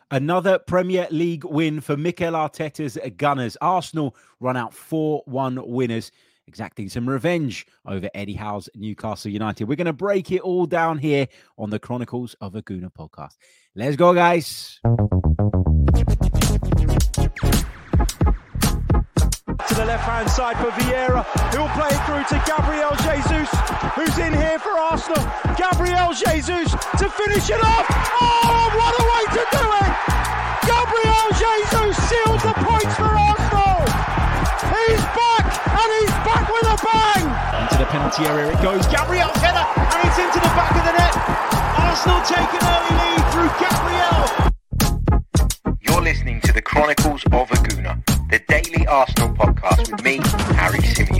Another Premier League win for Mikel Arteta's Gunners. Arsenal run out 4-1 winners, exacting some revenge over Eddie Howe's Newcastle United. We're going to break it all down here on the Chronicles of a Gooner podcast. Let's go, guys. To the left-hand side for Vieira, who'll play it through to Gabriel Jesus, who's in here for Arsenal. Gabriel Jesus to finish it off. Oh, what a way to do it! Gabriel Jesus seals the points for Arsenal. He's back, and he's back with a bang. Into the penalty area it goes. Gabriel's header, and it's into the back of the net. Arsenal take an early lead through Gabriel. You're listening to the Chronicles of a Gooner, the daily Arsenal podcast with me, Harry Symeou.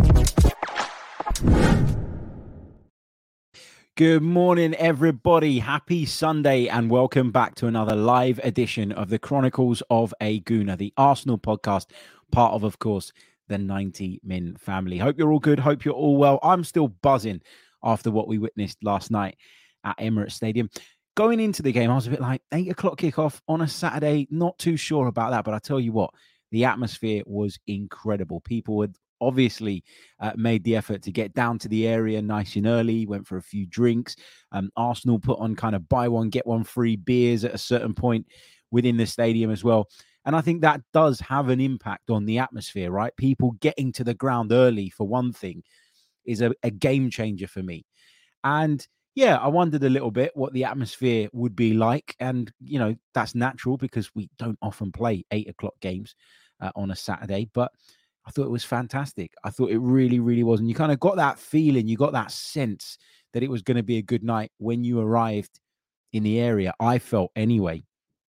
Good morning, everybody. Happy Sunday and welcome back to another live edition of the Chronicles of a Gooner, the Arsenal podcast, part of course, the 90 Min family. Hope you're all good. Hope you're all well. I'm still buzzing after what we witnessed last night at Emirates Stadium. Going into the game, I was a bit like 8 o'clock kickoff on a Saturday. Not too sure about that, but I tell you what, the atmosphere was incredible. People had obviously made the effort to get down to the area nice and early, went for a few drinks. Arsenal put on kind of buy one, get one free beers at a certain point within the stadium as well. And I think that does have an impact on the atmosphere, right? People getting to the ground early, for one thing, is a game changer for me. And yeah, I wondered a little bit what the atmosphere would be like. And, you know, that's natural because we don't often play 8 o'clock games on a Saturday. But I thought it was fantastic. I thought it really, really was. And you kind of got that feeling, you got that sense that it was going to be a good night when you arrived in the area. I felt anyway.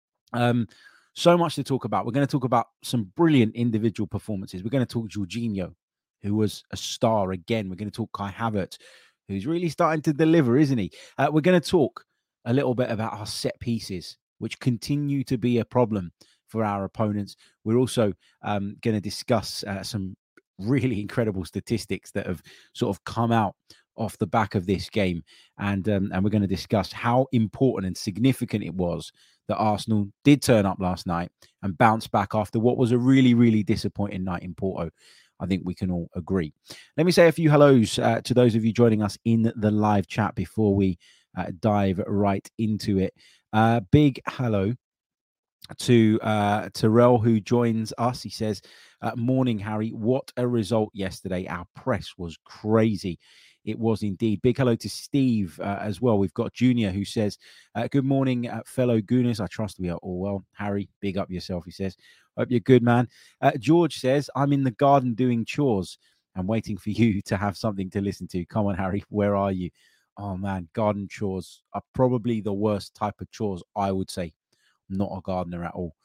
So much to talk about. We're going to talk about some brilliant individual performances. We're going to talk Jorginho, who was a star again. We're going to talk Kai Havertz, who's really starting to deliver, isn't he? We're going to talk a little bit about our set pieces, which continue to be a problem for our opponents. We're also going to discuss some really incredible statistics that have sort of come out off the back of this game. And we're going to discuss how important and significant it was that Arsenal did turn up last night and bounce back after what was a really, really disappointing night in Porto. I think we can all agree. Let me say a few hellos to those of you joining us in the live chat before we dive right into it. Big hello to Terrell, who joins us. He says, morning, Harry. What a result yesterday. Our press was crazy. It was indeed. Big hello to Steve as well. We've got Junior, who says, good morning, fellow Gooners. I trust we are all well. Harry, big up yourself, he says. Hope you're good, man. George says, I'm in the garden doing chores and waiting for you to have something to listen to. Come on, Harry, where are you? Oh, man, garden chores are probably the worst type of chores, I would say. Not a gardener at all.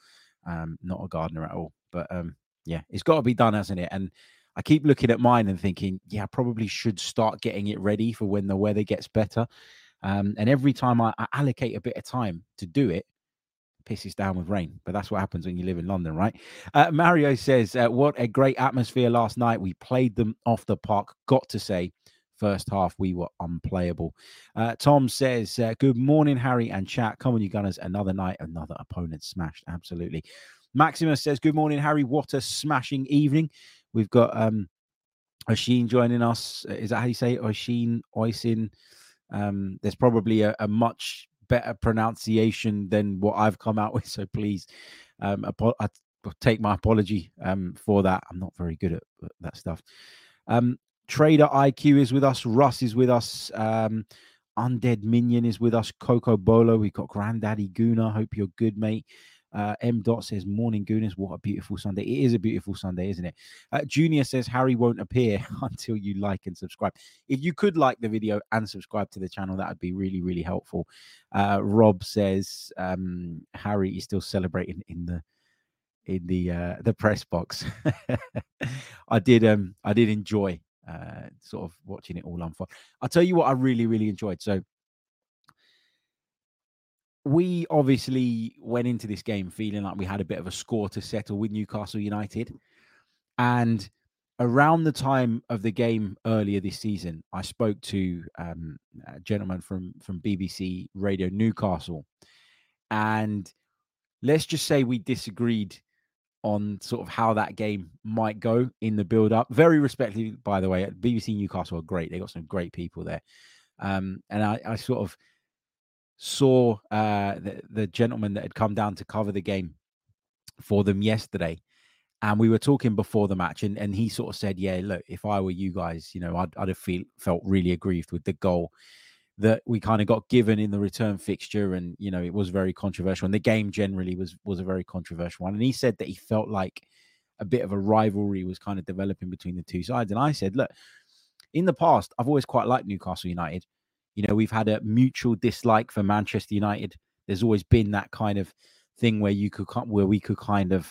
But yeah, it's got to be done, hasn't it? And I keep looking at mine and thinking, yeah, I probably should start getting it ready for when the weather gets better. And every time I allocate a bit of time to do it, pisses down with rain. But that's what happens when you live in London, right? Mario says, what a great atmosphere last night. We played them off the park. Got to say, first half, we were unplayable. Tom says, good morning, Harry and chat. Come on, you Gunners. Another night, another opponent smashed. Absolutely. Maximus says, good morning, Harry. What a smashing evening. We've got Oisin joining us. Is that how you say it? Oisin. There's probably a much better pronunciation than what I've come out with. So please, I take my apology for that. I'm not very good at that stuff. Trader IQ is with us. Russ is with us. Undead Minion is with us. Coco Bolo. We've got Granddaddy Gooner. Hope you're good, mate. M. Dot says, morning, Gooners. What a beautiful Sunday. It is a beautiful Sunday, isn't it? Junior says, Harry won't appear until you like and subscribe. If you could like the video and subscribe to the channel, that would be really, really helpful. Rob says, Harry is still celebrating in the press box. I did enjoy sort of watching it all unfold. I'll tell you what I really, really enjoyed. So we obviously went into this game feeling like we had a bit of a score to settle with Newcastle United. And around the time of the game earlier this season, I spoke to a gentleman from BBC Radio Newcastle. And let's just say we disagreed on sort of how that game might go in the build-up. Very respectfully, by the way, BBC Newcastle are great. They got some great people there. And I sort of saw the gentleman that had come down to cover the game for them yesterday. And we were talking before the match, and he sort of said, yeah, look, if I were you guys, I'd have felt really aggrieved with the goal that we kind of got given in the return fixture. And, it was very controversial. And the game generally was a very controversial one. And he said that he felt like a bit of a rivalry was kind of developing between the two sides. And I said, look, in the past, I've always quite liked Newcastle United. We've had a mutual dislike for Manchester United. There's always been that kind of thing where we could kind of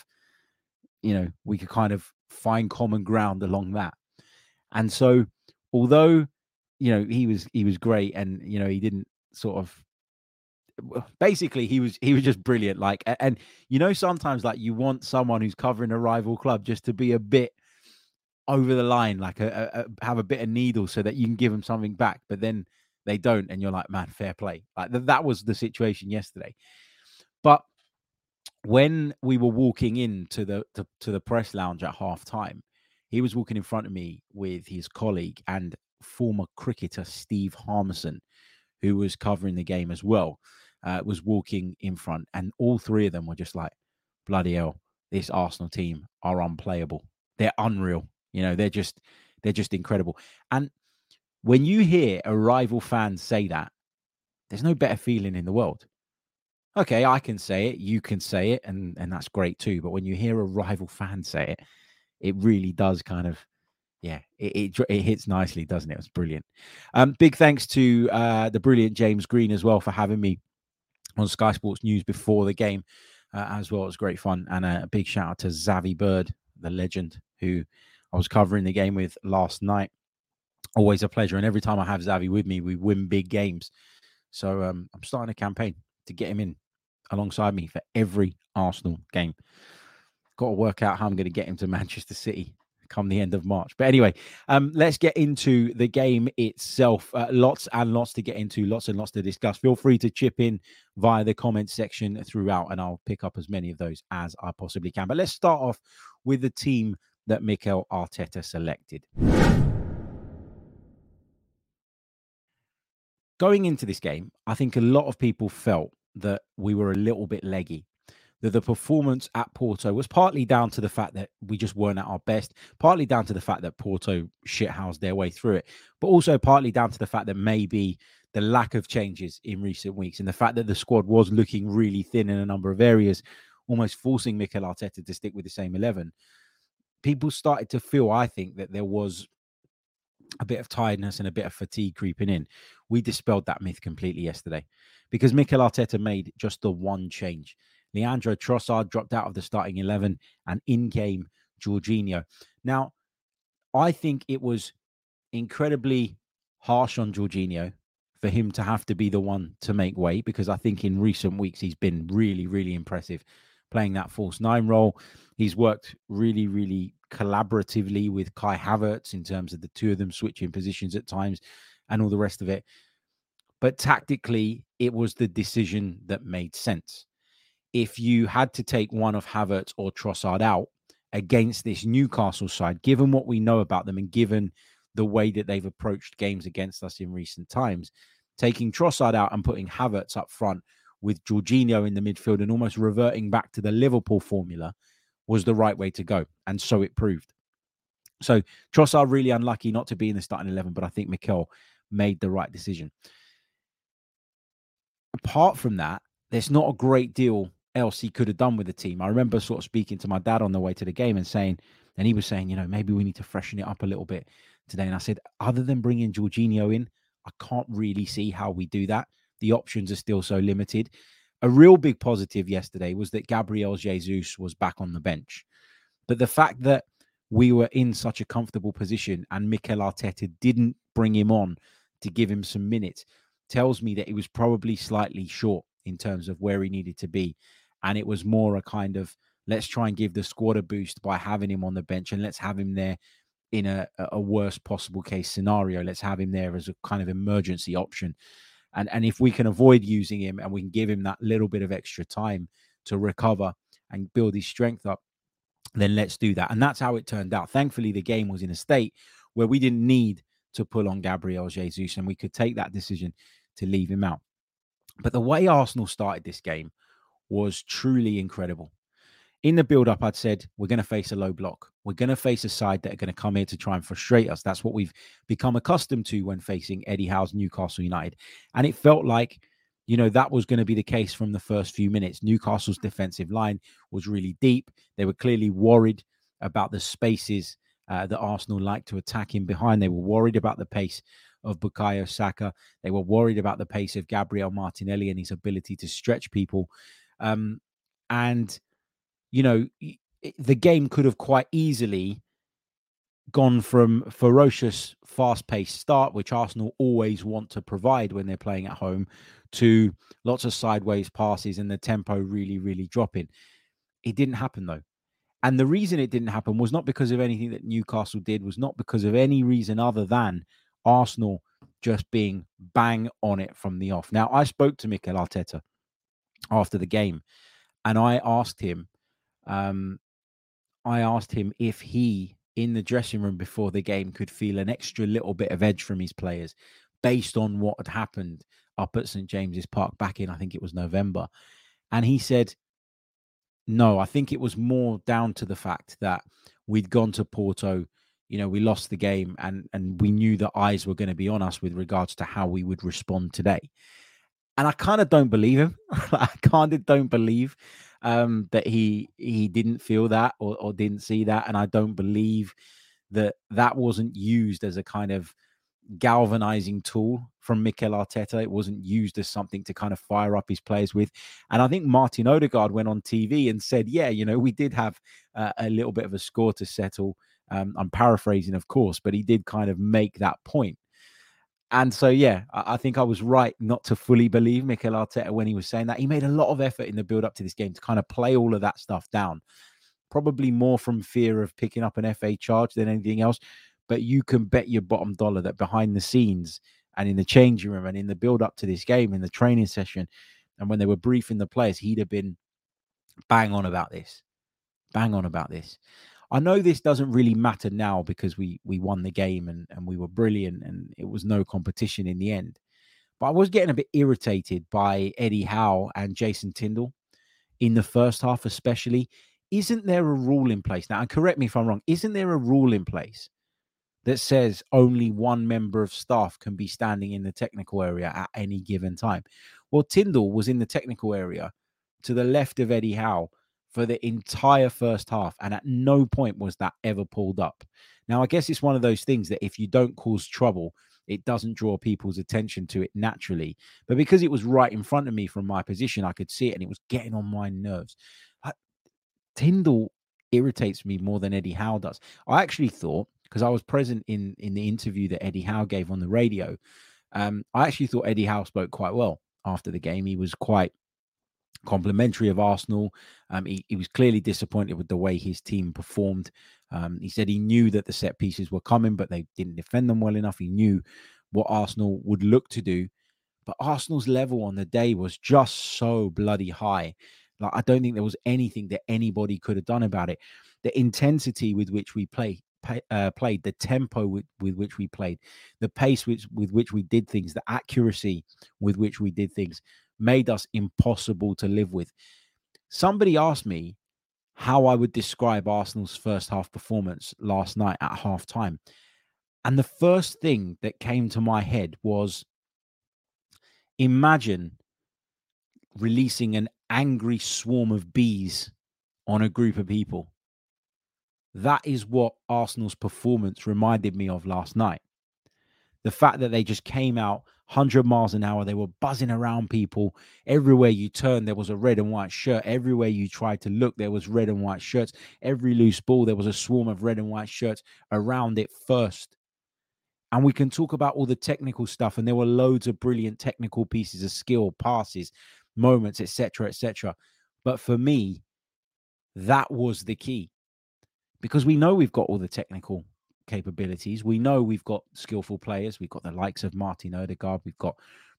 find common ground along that. And so, although, he was great, and, he didn't sort of, basically he was just brilliant. Like, and, sometimes like you want someone who's covering a rival club just to be a bit over the line, like have a bit of needle so that you can give them something back, but then they don't. And you're like, man, fair play. Like that was the situation yesterday. But when we were walking into the press lounge at halftime, he was walking in front of me with his colleague and former cricketer Steve Harmison, who was covering the game as well, was walking in front, and all three of them were just like, bloody hell, this Arsenal team are unplayable. They're unreal. They're just incredible. And when you hear a rival fan say that, there's no better feeling in the world. Okay, I can say it, you can say it, and that's great too. But when you hear a rival fan say it, it really does kind of, it hits nicely, doesn't it? It's brilliant. Big thanks to the brilliant James Green as well for having me on Sky Sports News before the game as well. It was great fun. And a big shout out to Xavi Bird, the legend, who I was covering the game with last night. Always a pleasure. And every time I have Xavi with me, we win big games. So I'm starting a campaign to get him in alongside me for every Arsenal game. Got to work out how I'm going to get him to Manchester City come the end of March. But anyway, let's get into the game itself. Lots and lots to get into, lots and lots to discuss. Feel free to chip in via the comments section throughout, and I'll pick up as many of those as I possibly can. But let's start off with the team that Mikel Arteta selected. Going into this game, I think a lot of people felt that we were a little bit leggy, that the performance at Porto was partly down to the fact that we just weren't at our best, partly down to the fact that Porto shithoused their way through it, but also partly down to the fact that maybe the lack of changes in recent weeks and the fact that the squad was looking really thin in a number of areas, almost forcing Mikel Arteta to stick with the same 11. People started to feel, I think, that there was a bit of tiredness and a bit of fatigue creeping in. We dispelled that myth completely yesterday because Mikel Arteta made just the one change. Leandro Trossard dropped out of the starting 11 and in came Jorginho. Now, I think it was incredibly harsh on Jorginho for him to have to be the one to make way, because I think in recent weeks he's been really, really impressive playing that false nine role. He's worked really, really collaboratively with Kai Havertz in terms of the two of them switching positions at times and all the rest of it. But tactically, it was the decision that made sense. If you had to take one of Havertz or Trossard out against this Newcastle side, given what we know about them and given the way that they've approached games against us in recent times, taking Trossard out and putting Havertz up front with Jorginho in the midfield and almost reverting back to the Liverpool formula was the right way to go. And so it proved. So Trossard really unlucky not to be in the starting 11, but I think Mikel made the right decision. Apart from that, there's not a great deal else he could have done with the team. I remember sort of speaking to my dad on the way to the game and he was saying, maybe we need to freshen it up a little bit today. And I said, other than bringing Jorginho in, I can't really see how we do that. The options are still so limited. A real big positive yesterday was that Gabriel Jesus was back on the bench. But the fact that we were in such a comfortable position and Mikel Arteta didn't bring him on to give him some minutes tells me that he was probably slightly short in terms of where he needed to be. And it was more a kind of, let's try and give the squad a boost by having him on the bench, and let's have him there in a worst possible case scenario. Let's have him there as a kind of emergency option. And if we can avoid using him and we can give him that little bit of extra time to recover and build his strength up, then let's do that. And that's how it turned out. Thankfully, the game was in a state where we didn't need to pull on Gabriel Jesus, and we could take that decision to leave him out. But the way Arsenal started this game was truly incredible. In the build-up, I'd said, we're going to face a low block. We're going to face a side that are going to come here to try and frustrate us. That's what we've become accustomed to when facing Eddie Howe's Newcastle United. And it felt like, that was going to be the case from the first few minutes. Newcastle's defensive line was really deep. They were clearly worried about the spaces that Arsenal like to attack in behind. They were worried about the pace of Bukayo Saka. They were worried about the pace of Gabriel Martinelli and his ability to stretch people. The game could have quite easily gone from ferocious, fast-paced start, which Arsenal always want to provide when they're playing at home, to lots of sideways passes and the tempo really, really dropping. It didn't happen, though. And the reason it didn't happen was not because of anything that Newcastle did, was not because of any reason other than Arsenal just being bang on it from the off. Now, I spoke to Mikel Arteta after the game, and I asked him if he, in the dressing room before the game, could feel an extra little bit of edge from his players based on what had happened up at St. James's Park back in, I think it was November. And he said, no, I think it was more down to the fact that we'd gone to Porto, we lost the game, and we knew that eyes were going to be on us with regards to how we would respond today. And I kind of don't believe him. I kind of don't believe that he didn't feel that or didn't see that. And I don't believe that wasn't used as a kind of galvanizing tool from Mikel Arteta. It wasn't used as something to kind of fire up his players with. And I think Martin Odegaard went on TV and said, we did have a little bit of a score to settle. I'm paraphrasing, of course, but he did kind of make that point. And so, I think I was right not to fully believe Mikel Arteta when he was saying that. He made a lot of effort in the build-up to this game to kind of play all of that stuff down, probably more from fear of picking up an FA charge than anything else. But you can bet your bottom dollar that behind the scenes and in the changing room and in the build-up to this game, in the training session, and when they were briefing the players, he'd have been bang on about this. Bang on about this. I know this doesn't really matter now because we won the game and we were brilliant and it was no competition in the end. But I was getting a bit irritated by Eddie Howe and Jason Tindall in the first half especially. Isn't there a rule in place? Now, and correct me if I'm wrong, isn't there a rule in place that says only one member of staff can be standing in the technical area at any given time? Well, Tindall was in the technical area to the left of Eddie Howe for the entire first half, and at no point was that ever pulled up. Now, I guess it's one of those things that if you don't cause trouble, it doesn't draw people's attention to it naturally. But because it was right in front of me from my position, I could see it, and it was getting on my nerves. Tindall irritates me more than Eddie Howe does. I actually thought, because I was present in the interview that Eddie Howe gave on the radio, I actually thought Eddie Howe spoke quite well after the game. He was quite complimentary of Arsenal. He was clearly disappointed with the way his team performed. He said he knew that the set pieces were coming, but they didn't defend them well enough. He knew what Arsenal would look to do. But Arsenal's level on the day was just so bloody high. Like, I don't think there was anything that anybody could have done about it. The intensity with which we played, the tempo with which we played, the pace with which we did things, the accuracy with which we did things made us impossible to live with. Somebody asked me how I would describe Arsenal's first half performance last night at halftime. And the first thing that came to my head was, imagine releasing an angry swarm of bees on a group of people. That is what Arsenal's performance reminded me of last night. The fact that they just came out 100 miles an hour. They were buzzing around people. Everywhere you turned, there was a red and white shirt. Everywhere you tried to look, there was red and white shirts. Every loose ball, there was a swarm of red and white shirts around it first. And we can talk about all the technical stuff. And there were loads of brilliant technical pieces of skill, passes, moments, etc., etc. But for me, that was the key. Because we know we've got all the technical capabilities. We know we've got skillful players. We've got the likes of Martin Odegaard. We've got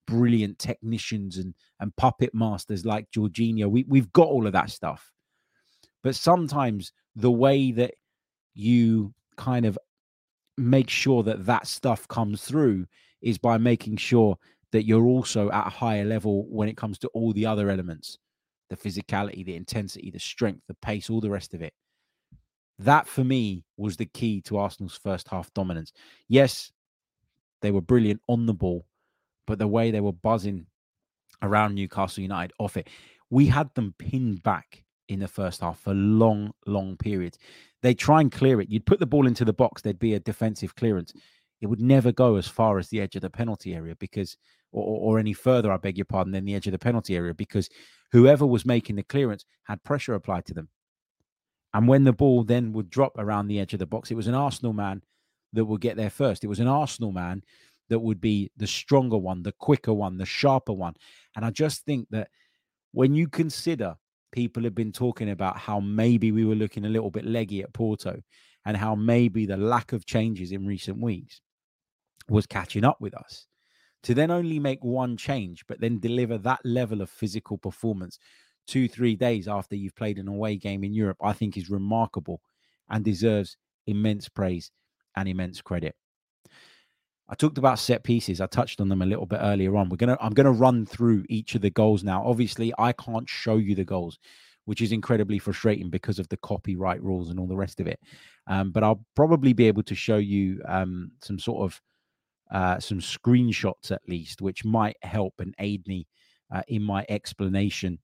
brilliant technicians and puppet masters like Jorginho. We've got all of that stuff. But sometimes the way that you kind of make sure that that stuff comes through is by making sure that you're also at a higher level when it comes to all the other elements, the physicality, the intensity, the strength, the pace, all the rest of it. That, for me, was the key to Arsenal's first half dominance. Yes, they were brilliant on the ball, but the way they were buzzing around Newcastle United off it, we had them pinned back in the first half for long, long periods. They try and clear it. You'd put the ball into the box, there'd be a defensive clearance. It would never go as far as the edge of the penalty area because, or any further, I beg your pardon, than the edge of the penalty area, because whoever was making the clearance had pressure applied to them. And when the ball then would drop around the edge of the box, it was an Arsenal man that would get there first. It was an Arsenal man that would be the stronger one, the quicker one, the sharper one. And I just think that when you consider people have been talking about how maybe we were looking a little bit leggy at Porto and how maybe the lack of changes in recent weeks was catching up with us, to then only make one change, but then deliver that level of physical performance 2-3 days after you've played an away game in Europe, I think is remarkable and deserves immense praise and immense credit. I talked about set pieces. I touched on them a little bit earlier on. I'm gonna run through each of the goals now. Obviously, I can't show you the goals, which is incredibly frustrating because of the copyright rules and all the rest of it. But I'll probably be able to show you some sort of some screenshots at least, which might help and aid me in my explanation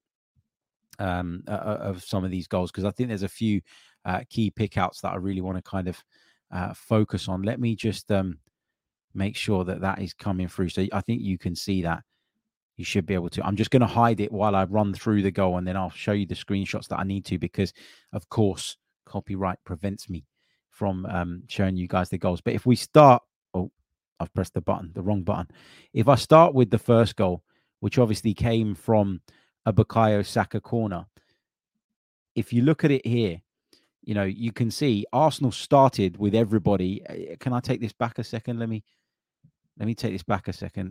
of some of these goals, because I think there's a few key pickouts that I really want to kind of focus on. Let me just make sure that that is coming through. So I think you can see that. You should be able to. I'm just going to hide it while I run through the goal, and then I'll show you the screenshots that I need to, because, of course, copyright prevents me from showing you guys the goals. But if we start... Oh, I've pressed the wrong button. If I start with the first goal, which obviously came from a Bukayo Saka corner, if you look at it here, you can see Arsenal started with everybody. Can I take this back a second? Let me take this back a second.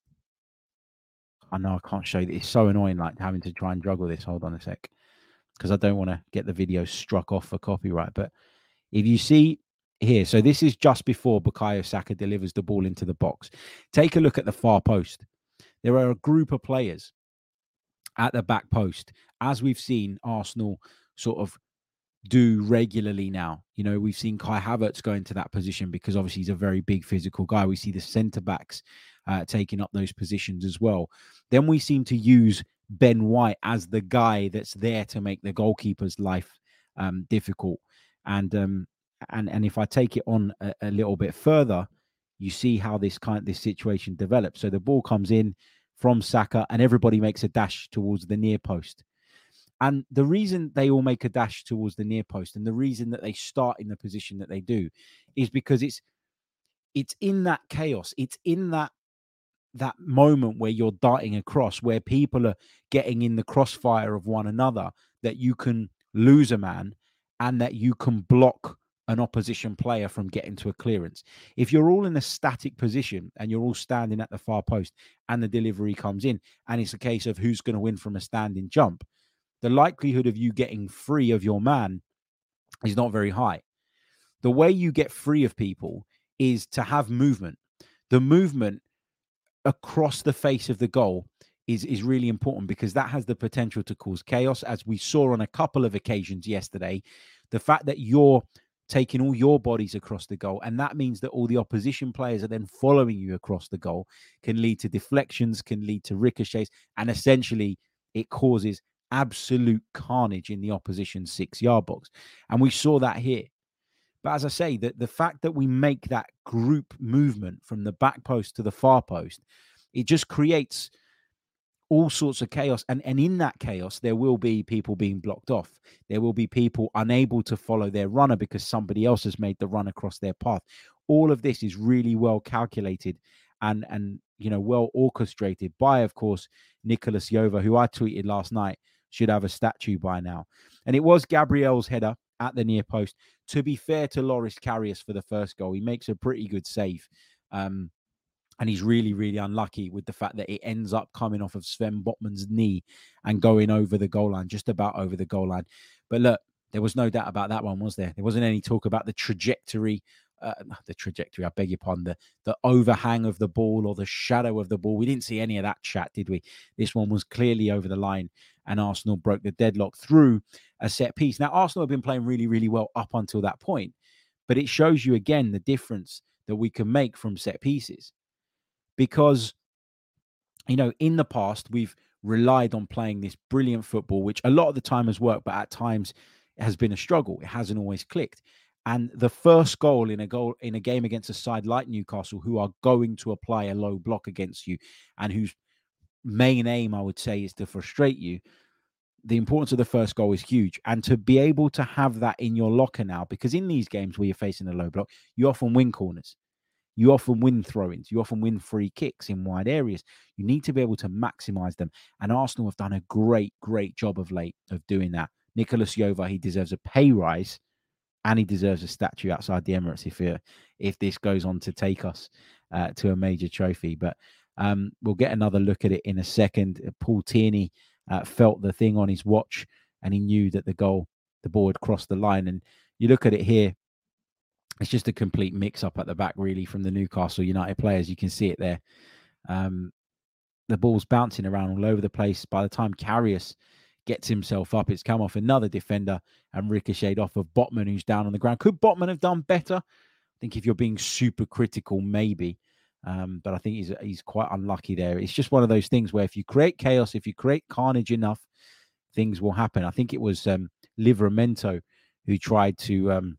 I know I can't show you. It's so annoying, like having to try and juggle this. Hold on a sec, because I don't want to get the video struck off for copyright. But if you see here, so this is just before Bukayo Saka delivers the ball into the box. Take a look at the far post. There are a group of players at the back post, as we've seen Arsenal sort of do regularly now. We've seen Kai Havertz go into that position because obviously he's a very big physical guy. We see the centre backs taking up those positions as well. Then we seem to use Ben White as the guy that's there to make the goalkeeper's life difficult. And if I take it on a little bit further, you see how this situation develops. So the ball comes in from Saka and everybody makes a dash towards the near post. And the reason they all make a dash towards the near post, and the reason that they start in the position that they do, is because it's in that chaos. It's in that moment where you're darting across, where people are getting in the crossfire of one another, that you can lose a man and that you can block an opposition player from getting to a clearance. If you're all in a static position and you're all standing at the far post and the delivery comes in and it's a case of who's going to win from a standing jump, the likelihood of you getting free of your man is not very high. The way you get free of people is to have movement. The movement across the face of the goal is really important, because that has the potential to cause chaos, as we saw on a couple of occasions yesterday. The fact that you're taking all your bodies across the goal, and that means that all the opposition players are then following you across the goal, can lead to deflections, can lead to ricochets, and essentially it causes absolute carnage in the opposition 6-yard box. And we saw that here. But as I say, the fact that we make that group movement from the back post to the far post, it just creates all sorts of chaos. And in that chaos, there will be people being blocked off. There will be people unable to follow their runner because somebody else has made the run across their path. All of this is really well calculated and well orchestrated by, of course, Nicolas Jova, who I tweeted last night should have a statue by now. And it was Gabriel's header at the near post. To be fair to Loris Karius for the first goal, he makes a pretty good save. And And he's really, really unlucky with the fact that it ends up coming off of Sven Botman's knee and going over the goal line, just about over the goal line. But look, there was no doubt about that one, was there? There wasn't any talk about the trajectory, I beg your pardon, the overhang of the ball or the shadow of the ball. We didn't see any of that chat, did we? This one was clearly over the line, and Arsenal broke the deadlock through a set piece. Now, Arsenal have been playing really, really well up until that point, but it shows you again the difference that we can make from set pieces. Because, in the past, we've relied on playing this brilliant football, which a lot of the time has worked, but at times it has been a struggle. It hasn't always clicked. And the first goal in a game against a side like Newcastle, who are going to apply a low block against you and whose main aim, I would say, is to frustrate you, the importance of the first goal is huge. And to be able to have that in your locker now, because in these games where you're facing a low block, you often win corners. You often win throw-ins. You often win free kicks in wide areas. You need to be able to maximize them. And Arsenal have done a great, great job of late of doing that. Nicolas Jova, he deserves a pay rise and he deserves a statue outside the Emirates if this goes on to take us to a major trophy. But we'll get another look at it in a second. Paul Tierney felt the thing on his watch and he knew that the ball had crossed the line. And you look at it here, it's just a complete mix-up at the back, really, from the Newcastle United players. You can see it there. The ball's bouncing around all over the place. By the time Karius gets himself up, it's come off another defender and ricocheted off of Botman, who's down on the ground. Could Botman have done better? I think if you're being super critical, maybe. But I think he's quite unlucky there. It's just one of those things where if you create chaos, if you create carnage enough, things will happen. I think it was Livramento who tried to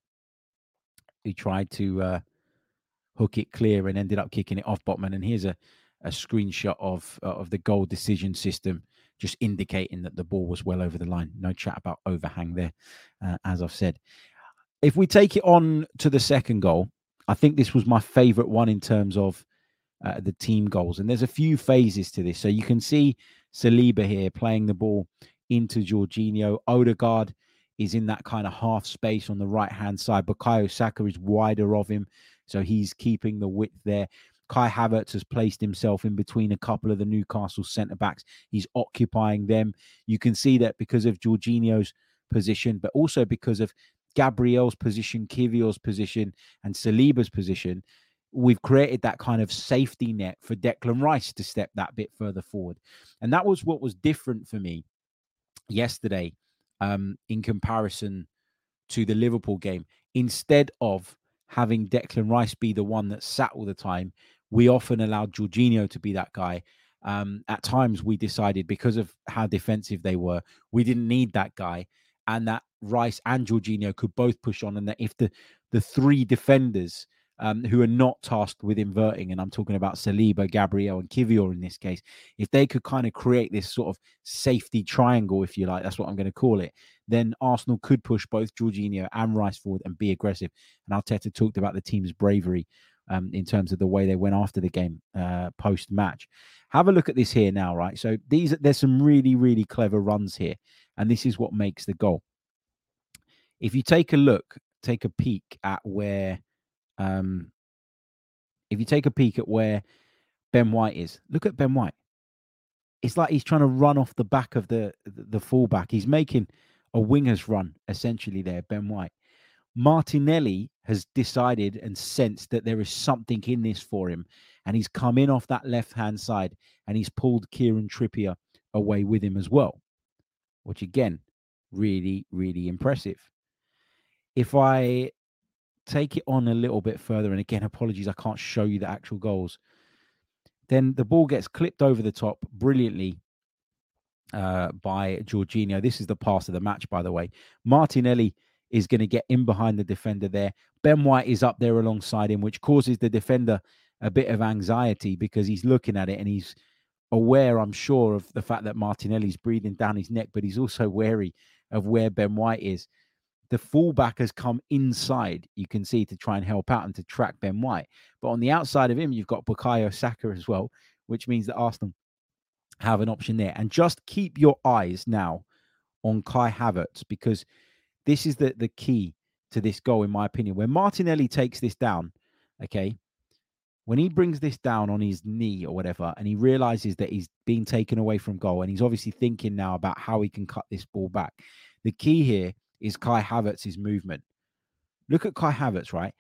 hook it clear and ended up kicking it off Botman. And here's a screenshot of the goal decision system, just indicating that the ball was well over the line. No chat about overhang there, as I've said. If we take it on to the second goal, I think this was my favourite one in terms of the team goals. And there's a few phases to this. So you can see Saliba here playing the ball into Jorginho. Odegaard is in that kind of half space on the right-hand side. Bukayo Saka is wider of him, so he's keeping the width there. Kai Havertz has placed himself in between a couple of the Newcastle centre-backs. He's occupying them. You can see that because of Jorginho's position, but also because of Gabriel's position, Kivior's position, and Saliba's position, we've created that kind of safety net for Declan Rice to step that bit further forward. And that was what was different for me yesterday. In comparison to the Liverpool game, instead of having Declan Rice be the one that sat all the time, we often allowed Jorginho to be that guy. At times we decided, because of how defensive they were, we didn't need that guy, and that Rice and Jorginho could both push on, and that if the three defenders who are not tasked with inverting, and I'm talking about Saliba, Gabriel, and Kivior in this case, if they could kind of create this sort of safety triangle, if you like, that's what I'm going to call it, then Arsenal could push both Jorginho and Rice forward and be aggressive. And Arteta talked about the team's bravery in terms of the way they went after the game post-match. Have a look at this here now, right? So there's some really, really clever runs here, and this is what makes the goal. If you take a peek at where Ben White is, look at Ben White. It's like he's trying to run off the back of the fullback. He's making a winger's run, essentially, there, Ben White. Martinelli has decided and sensed that there is something in this for him, and he's come in off that left-hand side, and he's pulled Kieran Trippier away with him as well, which, again, really, really impressive. If I take it on a little bit further, and again, apologies, I can't show you the actual goals, then the ball gets clipped over the top brilliantly by Jorginho. This is the pass of the match, by the way. Martinelli is going to get in behind the defender there. Ben White is up there alongside him, which causes the defender a bit of anxiety because he's looking at it and he's aware, I'm sure, of the fact that Martinelli's breathing down his neck, but he's also wary of where Ben White is. The fullback has come inside, you can see, to try and help out and to track Ben White. But on the outside of him, you've got Bukayo Saka as well, which means that Arsenal have an option there. And just keep your eyes now on Kai Havertz, because this is the key to this goal, in my opinion. When Martinelli takes this down, okay, when he brings this down on his knee or whatever, and he realizes that he's been taken away from goal, and he's obviously thinking now about how he can cut this ball back. The key here is Kai Havertz's movement. Look at Kai Havertz, right?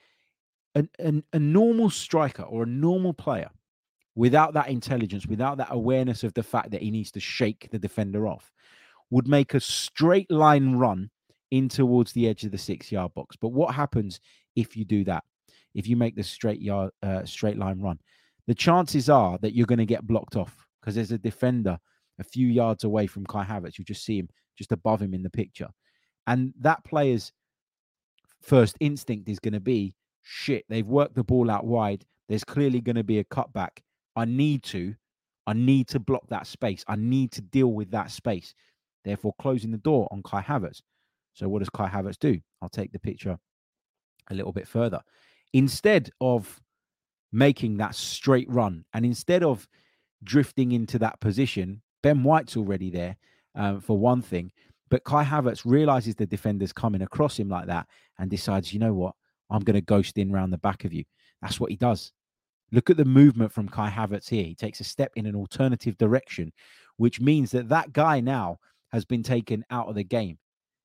A normal striker or a normal player without that intelligence, without that awareness of the fact that he needs to shake the defender off, would make a straight line run in towards the edge of the 6-yard box. But what happens if you do that? If you make the straight line run, the chances are that you're going to get blocked off because there's a defender a few yards away from Kai Havertz. You just see him just above him in the picture. And that player's first instinct is going to be, shit, they've worked the ball out wide. There's clearly going to be a cutback. I need to block that space. I need to deal with that space. Therefore, closing the door on Kai Havertz. So what does Kai Havertz do? I'll take the picture a little bit further. Instead of making that straight run and instead of drifting into that position, Ben White's already there for one thing. But Kai Havertz realizes the defender's coming across him like that and decides, you know what? I'm going to ghost in around the back of you. That's what he does. Look at the movement from Kai Havertz here. He takes a step in an alternative direction, which means that that guy now has been taken out of the game.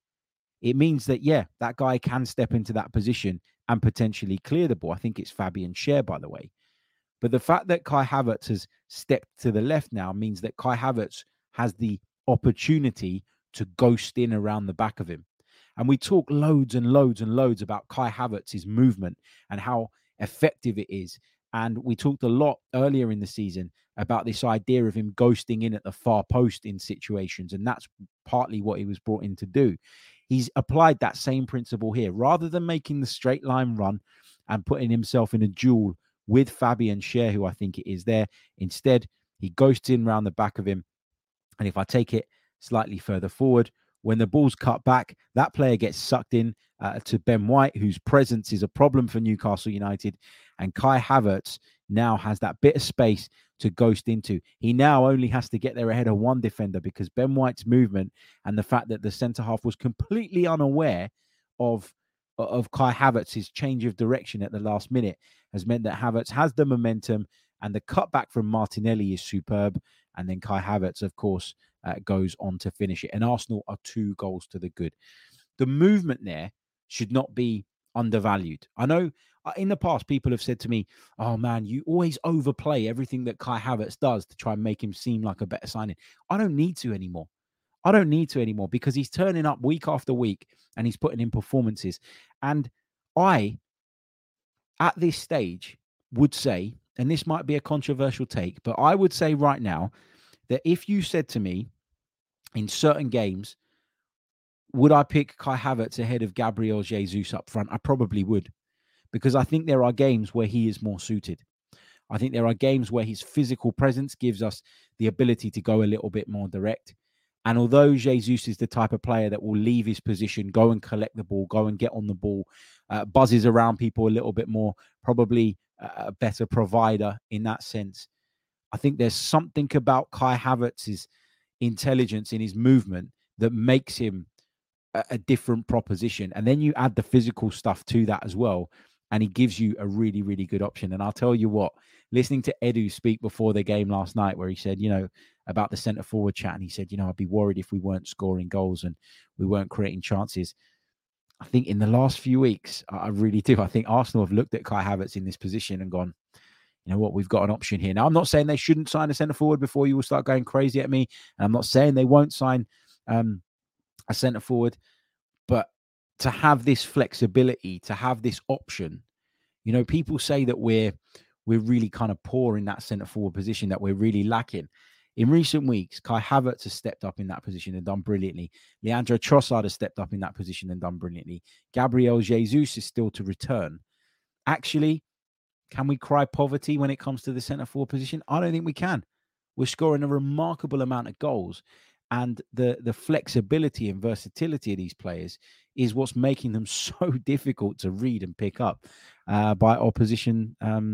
It means that, yeah, that guy can step into that position and potentially clear the ball. I think it's Fabian Schär, by the way. But the fact that Kai Havertz has stepped to the left now means that Kai Havertz has the opportunity to ghost in around the back of him. And we talk loads and loads and loads about Kai Havertz's movement and how effective it is. And we talked a lot earlier in the season about this idea of him ghosting in at the far post in situations. And that's partly what he was brought in to do. He's applied that same principle here. Rather than making the straight line run and putting himself in a duel with Fabian Schär, who I think it is there, instead, he ghosts in around the back of him. And if I take it slightly further forward, when the ball's cut back, that player gets sucked in to Ben White, whose presence is a problem for Newcastle United. And Kai Havertz now has that bit of space to ghost into. He now only has to get there ahead of one defender because Ben White's movement and the fact that the centre-half was completely unaware of Kai Havertz's change of direction at the last minute has meant that Havertz has the momentum, and the cutback from Martinelli is superb. And then Kai Havertz, of course, goes on to finish it. And Arsenal are 2 goals to the good. The movement there should not be undervalued. I know in the past, people have said to me, oh man, you always overplay everything that Kai Havertz does to try and make him seem like a better signing. I don't need to anymore. Because he's turning up week after week and he's putting in performances. And I, at this stage, would say, and this might be a controversial take, but I would say right now that if you said to me in certain games, would I pick Kai Havertz ahead of Gabriel Jesus up front? I probably would, because I think there are games where he is more suited. I think there are games where his physical presence gives us the ability to go a little bit more direct. And although Jesus is the type of player that will leave his position, go and collect the ball, go and get on the ball, buzzes around people a little bit more, probably a better provider in that sense, I think there's something about Kai Havertz's intelligence in his movement that makes him a different proposition. And then you add the physical stuff to that as well, and he gives you a really, really good option. And I'll tell you what, listening to Edu speak before the game last night, where he said, about the centre forward chat, and he said, I'd be worried if we weren't scoring goals and we weren't creating chances. I think in the last few weeks, I really do. I think Arsenal have looked at Kai Havertz in this position and gone, you know what, we've got an option here. Now, I'm not saying they shouldn't sign a centre forward before you will start going crazy at me. And I'm not saying they won't sign a centre forward, but to have this flexibility, to have this option, people say that we're really kind of poor in that centre forward position, that we're really lacking. In recent weeks, Kai Havertz has stepped up in that position and done brilliantly. Leandro Trossard has stepped up in that position and done brilliantly. Gabriel Jesus is still to return. Actually, can we cry poverty when it comes to the centre forward position? I don't think we can. We're scoring a remarkable amount of goals, and the flexibility and versatility of these players is what's making them so difficult to read and pick up by opposition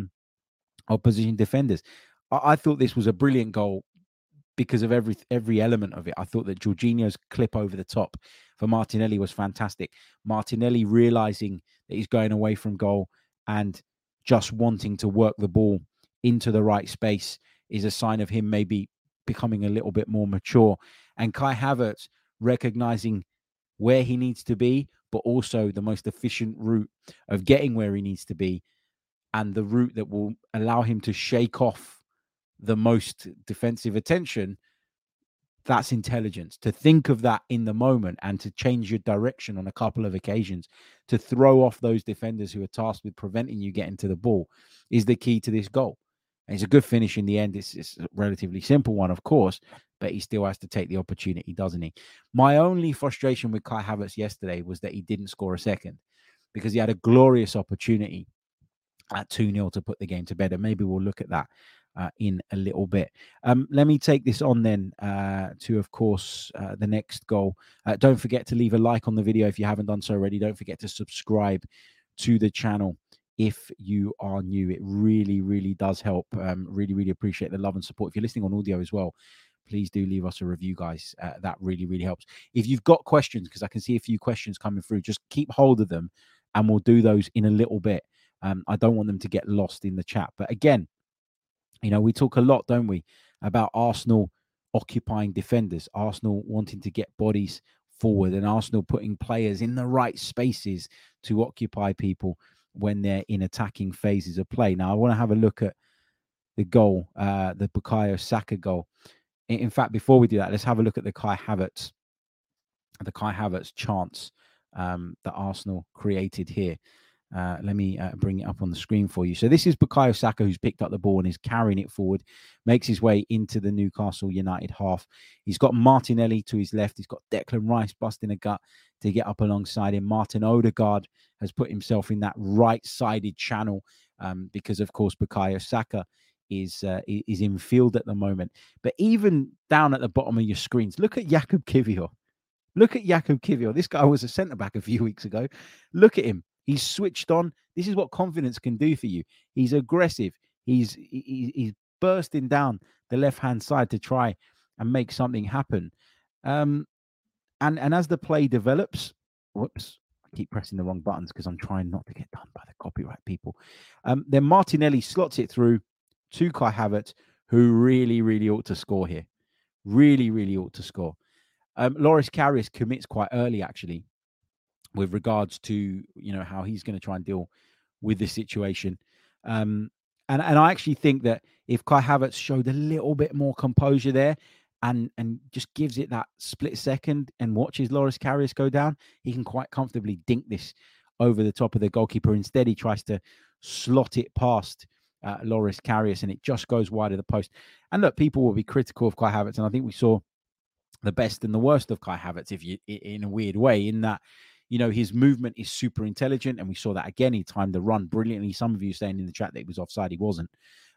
defenders. I thought this was a brilliant goal because of every element of it. I thought that Jorginho's clip over the top for Martinelli was fantastic. Martinelli realizing that he's going away from goal and just wanting to work the ball into the right space is a sign of him maybe becoming a little bit more mature. And Kai Havertz recognizing where he needs to be, but also the most efficient route of getting where he needs to be, and the route that will allow him to shake off the most defensive attention. That's intelligence, to think of that in the moment and to change your direction on a couple of occasions, to throw off those defenders who are tasked with preventing you getting to the ball, is the key to this goal. And it's a good finish in the end. It's a relatively simple one, of course, but he still has to take the opportunity, doesn't he? My only frustration with Kai Havertz yesterday was that he didn't score a second, because he had a glorious opportunity at 2-0 to put the game to bed. And maybe we'll look at that in a little bit. Let me take this on then to, of course, the next goal. Don't forget to leave a like on the video if you haven't done so already. Don't forget to subscribe to the channel if you are new. It really, really does help. Really, really appreciate the love and support. If you're listening on audio as well, please do leave us a review, guys. That really, really helps. If you've got questions, because I can see a few questions coming through, just keep hold of them and we'll do those in a little bit. I don't want them to get lost in the chat. But again, you know, we talk a lot, don't we, about Arsenal occupying defenders, Arsenal wanting to get bodies forward, and Arsenal putting players in the right spaces to occupy people when they're in attacking phases of play. Now, I want to have a look at the goal, the Bukayo Saka goal. In fact, before we do that, let's have a look at the Kai Havertz chance that Arsenal created here. Let me bring it up on the screen for you. So this is Bukayo Saka, who's picked up the ball and is carrying it forward, makes his way into the Newcastle United half. He's got Martinelli to his left. He's got Declan Rice busting a gut to get up alongside him. Martin Odegaard has put himself in that right-sided channel because, of course, Bukayo Saka is in field at the moment. But even down at the bottom of your screens, look at Jakub Kiwior. Look at Jakub Kiwior. This guy was a centre-back a few weeks ago. Look at him. He's switched on. This is what confidence can do for you. He's aggressive. He's bursting down the left-hand side to try and make something happen. And as the play develops, whoops, I keep pressing the wrong buttons because I'm trying not to get done by the copyright people. Then Martinelli slots it through to Kai Havertz, who really, really ought to score here. Really, really ought to score. Loris Karius commits quite early, actually, with regards to, you know, how he's going to try and deal with the situation. And I actually think that if Kai Havertz showed a little bit more composure there and just gives it that split second and watches Loris Karius go down, he can quite comfortably dink this over the top of the goalkeeper. Instead, he tries to slot it past Loris Karius, and it just goes wide of the post. And look, people will be critical of Kai Havertz, and I think we saw the best and the worst of Kai Havertz, in a weird way, in that, you know, his movement is super intelligent, and we saw that again. He timed the run brilliantly. Some of you saying in the chat that he was offside. He wasn't.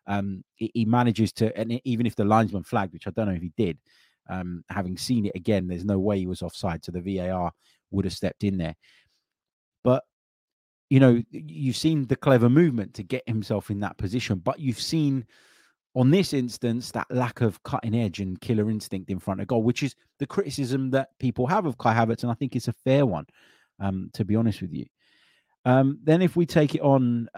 He manages to, and even if the linesman flagged, which I don't know if he did, having seen it again, there's no way he was offside, so the VAR would have stepped in there. But, you know, you've seen the clever movement to get himself in that position, but you've seen on this instance that lack of cutting edge and killer instinct in front of goal, which is the criticism that people have of Kai Havertz, and I think it's a fair one, to be honest with you. Then if we take it on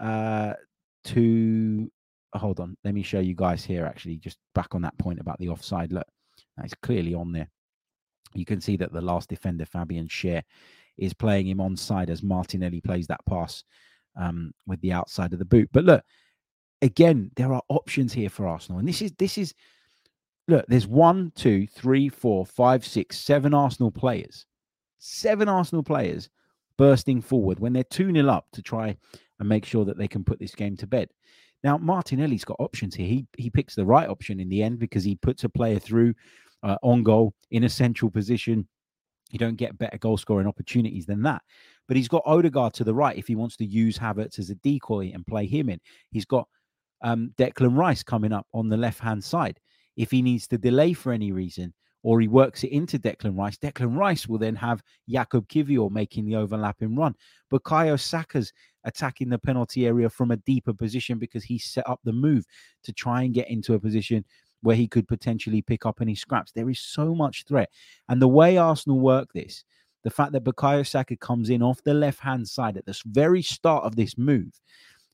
to... Hold on, let me show you guys here, actually, just back on that point about the offside. Look, it's clearly on there. You can see that the last defender, Fabian Schär, is playing him onside as Martinelli plays that pass with the outside of the boot. But look, again, there are options here for Arsenal. And this is look, there's 1, 2, 3, 4, 5, 6, 7 Arsenal players. 7 Arsenal players bursting forward when they're 2-0 up to try and make sure that they can put this game to bed. Now, Martinelli's got options here. He picks the right option in the end because he puts a player through on goal in a central position. You don't get better goal scoring opportunities than that. But he's got Odegaard to the right if he wants to use Havertz as a decoy and play him in. He's got Declan Rice coming up on the left-hand side. If he needs to delay for any reason, or he works it into Declan Rice will then have Jakub Kiwior making the overlapping run. Bukayo Saka's attacking the penalty area from a deeper position because he set up the move to try and get into a position where he could potentially pick up any scraps. There is so much threat. And the way Arsenal work this, the fact that Bukayo Saka comes in off the left-hand side at the very start of this move,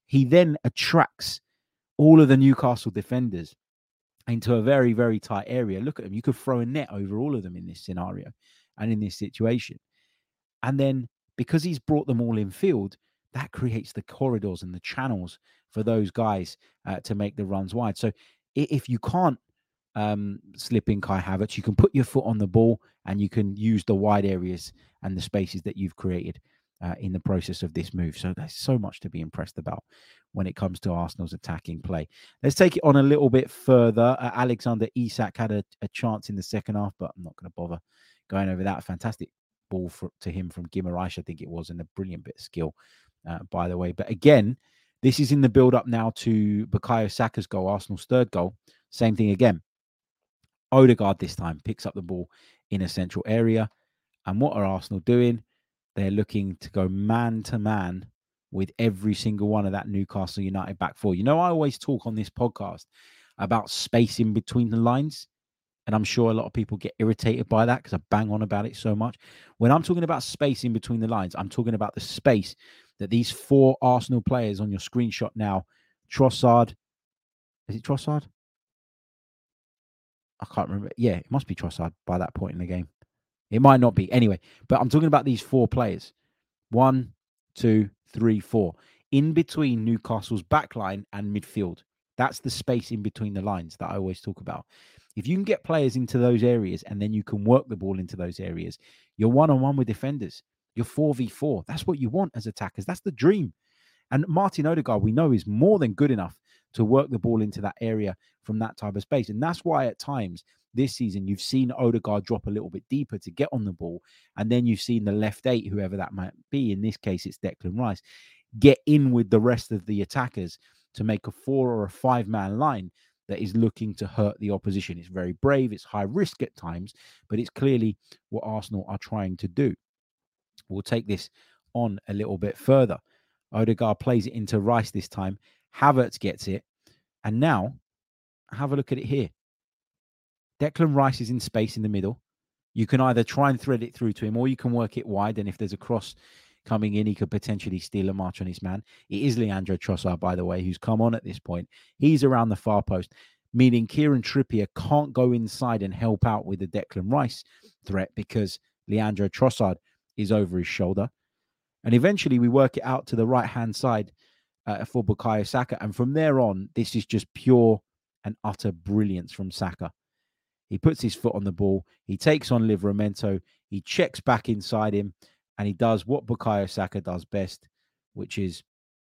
He then attracts all of the Newcastle defenders into a very, very tight area. Look at them. You could throw a net over all of them in this scenario and in this situation. And then because he's brought them all in field, that creates the corridors and the channels for those guys to make the runs wide. So if you can't slip in Kai Havertz, you can put your foot on the ball and you can use the wide areas and the spaces that you've created in the process of this move. So there's so much to be impressed about when it comes to Arsenal's attacking play. Let's take it on a little bit further. Alexander Isak had a chance in the second half, but I'm not going to bother going over that. Fantastic ball to him from Guimaraes, I think it was, and a brilliant bit of skill, by the way. But again, this is in the build-up now to Bukayo Saka's goal, Arsenal's third goal. Same thing again. Odegaard this time picks up the ball in a central area. And what are Arsenal doing? They're looking to go man-to-man with every single one of that Newcastle United back four. You know, I always talk on this podcast about space in between the lines. And I'm sure a lot of people get irritated by that because I bang on about it so much. When I'm talking about space in between the lines, I'm talking about the space that these four Arsenal players on your screenshot now, Trossard, is it Trossard? I can't remember. Yeah, it must be Trossard by that point in the game. It might not be. Anyway, but I'm talking about these four players. 1, 2, 3, 4. In between Newcastle's backline and midfield. That's the space in between the lines that I always talk about. If you can get players into those areas and then you can work the ball into those areas, you're one-on-one with defenders. You're 4v4. That's what you want as attackers. That's the dream. And Martin Odegaard, we know, is more than good enough to work the ball into that area from that type of space. And that's why at times this season, you've seen Odegaard drop a little bit deeper to get on the ball. And then you've seen the left 8, whoever that might be, in this case, it's Declan Rice, get in with the rest of the attackers to make a 4 or a 5-man line that is looking to hurt the opposition. It's very brave. It's high risk at times, but it's clearly what Arsenal are trying to do. We'll take this on a little bit further. Odegaard plays it into Rice this time. Havertz gets it. And now, have a look at it here. Declan Rice is in space in the middle. You can either try and thread it through to him, or you can work it wide. And if there's a cross coming in, he could potentially steal a march on his man. It is Leandro Trossard, by the way, who's come on at this point. He's around the far post, meaning Kieran Trippier can't go inside and help out with the Declan Rice threat because Leandro Trossard is over his shoulder. And eventually we work it out to the right-hand side for Bukayo Saka. And from there on, this is just pure and utter brilliance from Saka. He puts his foot on the ball. He takes on Livramento. He checks back inside him. And he does what Bukayo Saka does best, which is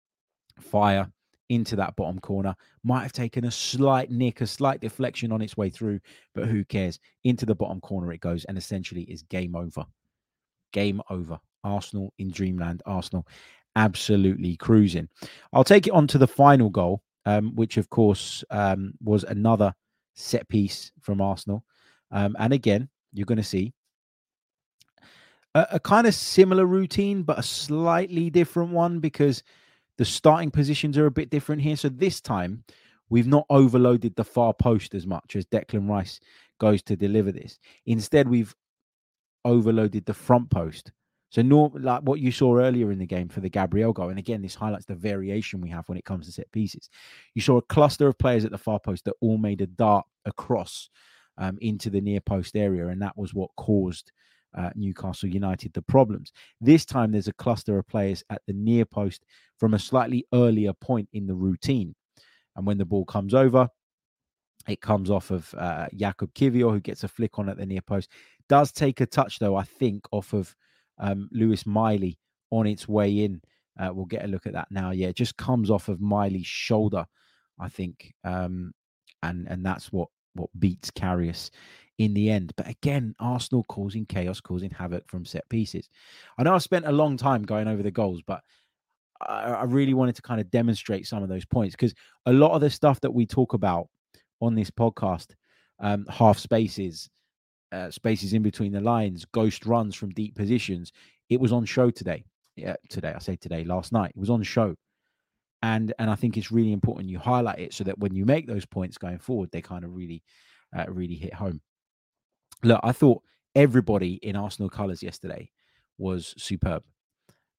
fire into that bottom corner. Might have taken a slight nick, a slight deflection on its way through, but who cares? Into the bottom corner it goes, and essentially is game over. Game over. Arsenal in dreamland. Arsenal absolutely cruising. I'll take it on to the final goal, which, of course, was another set piece from Arsenal. And again, you're going to see a kind of similar routine, but a slightly different one because the starting positions are a bit different here. So this time, we've not overloaded the far post as much as Declan Rice goes to deliver this. Instead, we've overloaded the front post. So like what you saw earlier in the game for the Gabriel goal, and again, this highlights the variation we have when it comes to set pieces. You saw a cluster of players at the far post that all made a dart across into the near post area, and that was what caused Newcastle United the problems. This time, there's a cluster of players at the near post from a slightly earlier point in the routine. And when the ball comes over, it comes off of Jakub Kiwior, who gets a flick on at the near post. Does take a touch, though, I think, off of Lewis Miley on its way in. We'll get a look at that now. Yeah, it just comes off of Miley's shoulder, I think. And that's what beats Karius in the end. But again, Arsenal causing chaos, causing havoc from set pieces. I know I spent a long time going over the goals, but I really wanted to kind of demonstrate some of those points because a lot of the stuff that we talk about on this podcast, half spaces, spaces in between the lines, ghost runs from deep positions, it was on show today. Yeah, today. I say today, last night. It was on show. And I think it's really important you highlight it so that when you make those points going forward, they kind of really hit home. Look, I thought everybody in Arsenal colours yesterday was superb.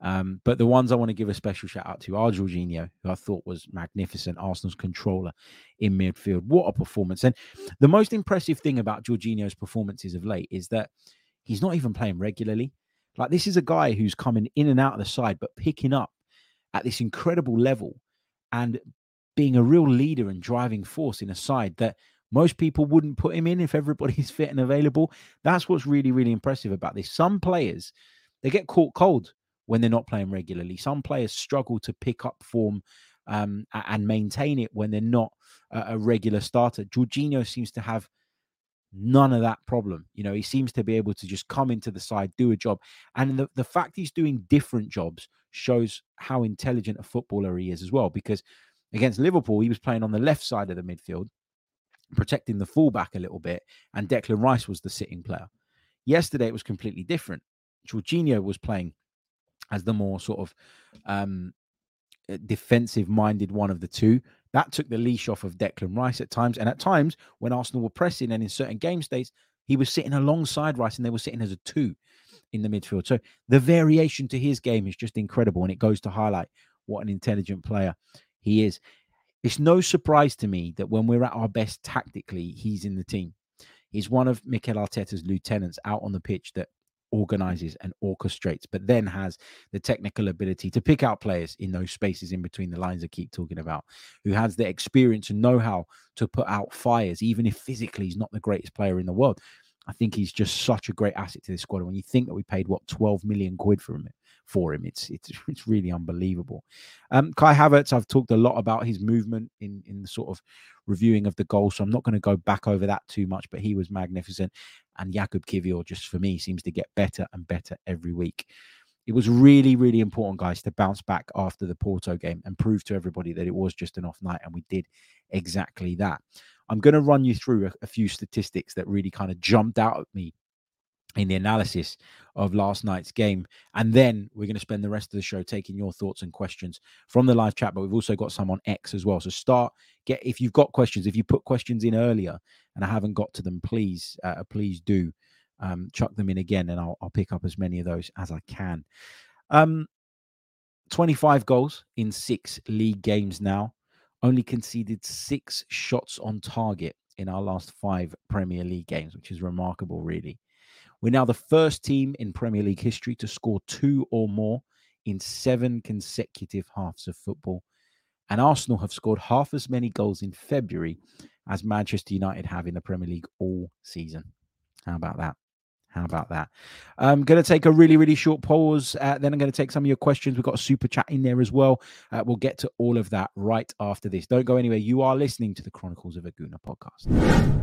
But the ones I want to give a special shout out to are Jorginho, who I thought was magnificent, Arsenal's controller in midfield. What a performance. And the most impressive thing about Jorginho's performances of late is that he's not even playing regularly. Like, this is a guy who's coming in and out of the side, but picking up at this incredible level and being a real leader and driving force in a side that most people wouldn't put him in if everybody's fit and available. That's what's really, really impressive about this. Some players, they get caught cold when they're not playing regularly. Some players struggle to pick up form and maintain it when they're not a regular starter. Jorginho seems to have none of that problem. You know, he seems to be able to just come into the side, do a job. And the fact he's doing different jobs shows how intelligent a footballer he is as well. Because against Liverpool, he was playing on the left side of the midfield, protecting the fullback a little bit, and Declan Rice was the sitting player. Yesterday, it was completely different. Jorginho was playing as the more sort of defensive-minded one of the two. That took the leash off of Declan Rice at times. And at times, when Arsenal were pressing and in certain game states, he was sitting alongside Rice and they were sitting as a two in the midfield. So the variation to his game is just incredible. And it goes to highlight what an intelligent player he is. It's no surprise to me that when we're at our best tactically, he's in the team. He's one of Mikel Arteta's lieutenants out on the pitch that organizes and orchestrates, but then has the technical ability to pick out players in those spaces in between the lines I keep talking about, who has the experience and know-how to put out fires, even if physically he's not the greatest player in the world. I think he's just such a great asset to this squad. And when you think that we paid, 12 million quid for him, it's really unbelievable. Kai Havertz, I've talked a lot about his movement in the sort of reviewing of the goal, so I'm not going to go back over that too much, but he was magnificent. And Jakub Kiwior, just for me, seems to get better and better every week. It was really, really important, guys, to bounce back after the Porto game and prove to everybody that it was just an off night, and we did exactly that. I'm going to run you through a few statistics that really kind of jumped out at me in the analysis of last night's game. And then we're going to spend the rest of the show taking your thoughts and questions from the live chat, but we've also got some on X as well. So if you've got questions, if you put questions in earlier and I haven't got to them, please do chuck them in again, and I'll pick up as many of those as I can. 25 goals in 6 league games now. Only conceded 6 shots on target in our last 5 Premier League games, which is remarkable, really. We're now the first team in Premier League history to score 2 or more in 7 consecutive halves of football. And Arsenal have scored half as many goals in February as Manchester United have in the Premier League all season. How about that? I'm going to take a really, really short pause. Then I'm going to take some of your questions. We've got a super chat in there as well. We'll get to all of that right after this. Don't go anywhere. You are listening to the Chronicles of a Gooner podcast.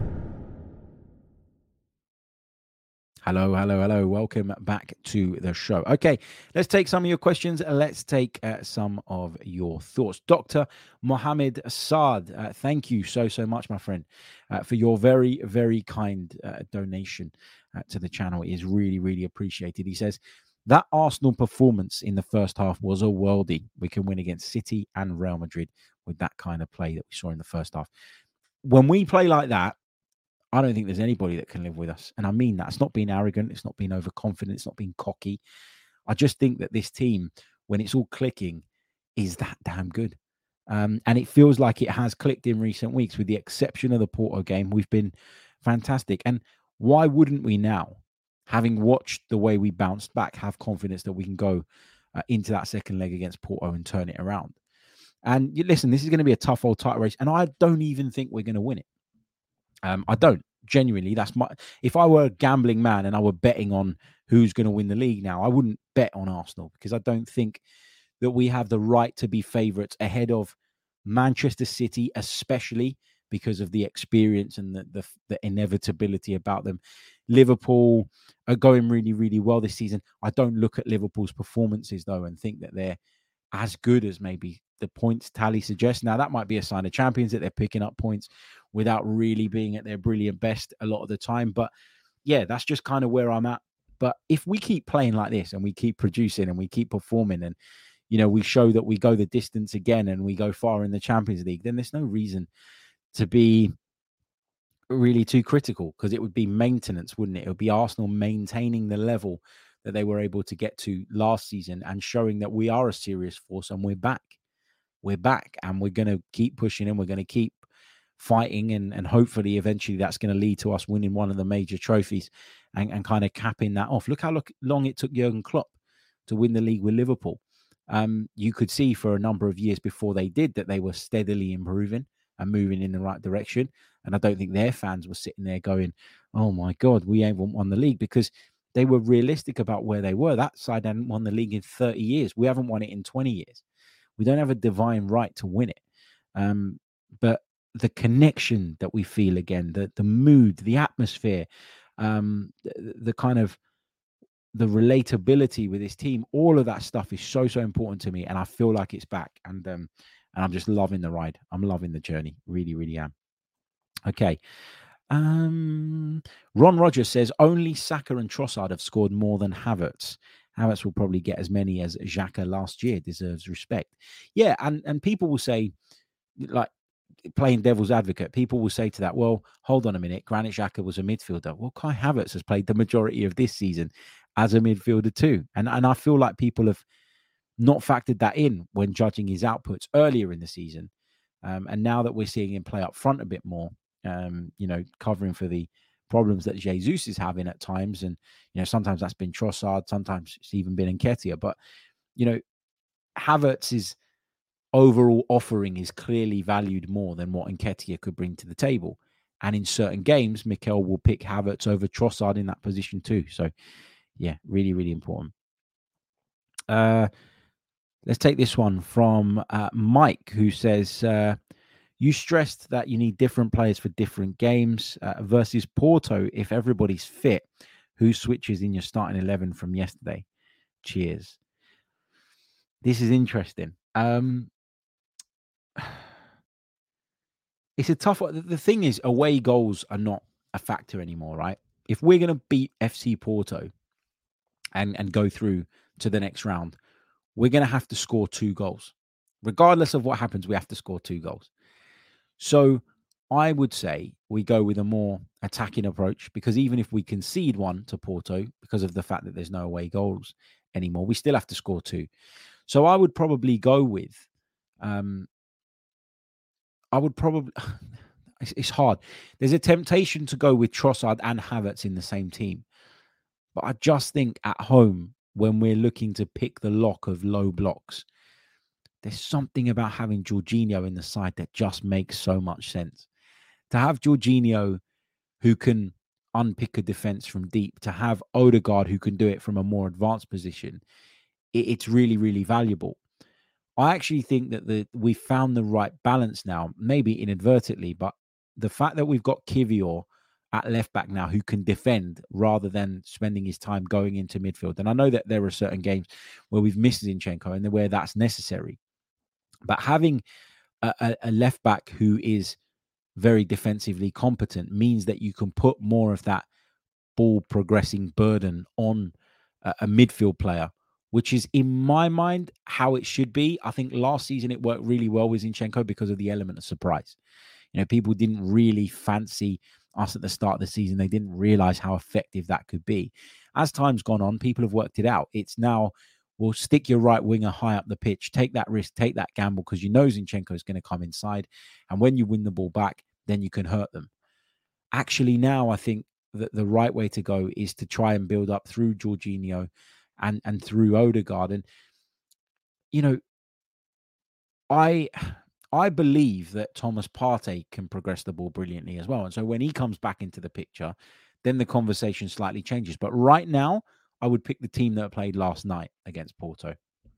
Hello. Welcome back to the show. Okay, let's take some of your questions. Let's take some of your thoughts. Dr. Mohammed Saad, thank you so much, my friend, for your very, very kind donation to the channel. It is really, really appreciated. He says, that Arsenal performance in the first half was a worldie. We can win against City and Real Madrid with that kind of play that we saw in the first half. When we play like that, I don't think there's anybody that can live with us. And I mean that. It's not being arrogant. It's not being overconfident. It's not being cocky. I just think that this team, when it's all clicking, is that damn good. And it feels like it has clicked in recent weeks, with the exception of the Porto game. We've been fantastic. And why wouldn't we now, having watched the way we bounced back, have confidence that we can go into that second leg against Porto and turn it around? And listen, this is going to be a tough old title race. And I don't even think we're going to win it. I don't. Genuinely, if I were a gambling man and I were betting on who's going to win the league now, I wouldn't bet on Arsenal, because I don't think that we have the right to be favourites ahead of Manchester City, especially because of the experience and the inevitability about them. Liverpool are going really, really well this season. I don't look at Liverpool's performances, though, and think that they're as good as maybe the points tally suggests. Now, that might be a sign of champions, that they're picking up points without really being at their brilliant best a lot of the time. But yeah, that's just kind of where I'm at. But if we keep playing like this and we keep producing and we keep performing, and, you know, we show that we go the distance again and we go far in the Champions League, then there's no reason to be really too critical, because it would be maintenance, wouldn't it? It would be Arsenal maintaining the level that they were able to get to last season, and showing that we are a serious force and we're back. We're back, and we're going to keep pushing, and we're going to keep fighting, and hopefully eventually that's going to lead to us winning one of the major trophies and kind of capping that off. Look how long it took Jurgen Klopp to win the league with Liverpool. You could see for a number of years before they did that they were steadily improving and moving in the right direction. And I don't think their fans were sitting there going, oh my God, we ain't won the league, because they were realistic about where they were. That side hadn't won the league in 30 years. We haven't won it in 20 years. We don't have a divine right to win it. But the connection that we feel again, the mood, the atmosphere, the kind of the relatability with this team, all of that stuff is so important to me, and I feel like it's back. And I'm just loving the ride. I'm loving the journey. Really, really am. Okay. Ron Rogers says only Saka and Trossard have scored more than Havertz. Havertz will probably get as many as Xhaka last year. Deserves respect. Yeah, and people will say, like, playing devil's advocate, people will say to that, well, hold on a minute, Granit Xhaka was a midfielder. Well, Kai Havertz has played the majority of this season as a midfielder too. And I feel like people have not factored that in when judging his outputs earlier in the season. And now that we're seeing him play up front a bit more, covering for the problems that Jesus is having at times. And, sometimes that's been Trossard, sometimes it's even been Nketiah. But, Havertz's overall offering is clearly valued more than what Nketiah could bring to the table. And in certain games, Mikel will pick Havertz over Trossard in that position too. So, yeah, really, really important. Let's take this one from Mike, who says, you stressed that you need different players for different games versus Porto. If everybody's fit, who switches in your starting 11 from yesterday? Cheers. This is interesting. It's a tough one. The thing is, away goals are not a factor anymore, right? If we're going to beat FC Porto and go through to the next round, we're going to have to score 2 goals. Regardless of what happens, we have to score 2 goals. So I would say we go with a more attacking approach, because even if we concede 1 to Porto, because of the fact that there's no away goals anymore, we still have to score 2. So I would probably go with, it's hard. There's a temptation to go with Trossard and Havertz in the same team. But I just think at home, when we're looking to pick the lock of low blocks, there's something about having Jorginho in the side that just makes so much sense. To have Jorginho who can unpick a defense from deep, to have Odegaard who can do it from a more advanced position, it's really, really valuable. I actually think that we've found the right balance now, maybe inadvertently, but the fact that we've got Kivior at left back now who can defend rather than spending his time going into midfield. And I know that there are certain games where we've missed Zinchenko and where that's necessary. But having a left back who is very defensively competent means that you can put more of that ball progressing burden on a midfield player, which is, in my mind, how it should be. I think last season it worked really well with Zinchenko because of the element of surprise. People didn't really fancy us at the start of the season. They didn't realize how effective that could be. As time's gone on, people have worked it out. It's now, well, stick your right winger high up the pitch, take that risk, take that gamble, because Zinchenko is going to come inside. And when you win the ball back, then you can hurt them. Actually, now I think that the right way to go is to try and build up through Jorginho and through Odegaard. And, I believe that Thomas Partey can progress the ball brilliantly as well. And so when he comes back into the picture, then the conversation slightly changes. But right now, I would pick the team that played last night against Porto.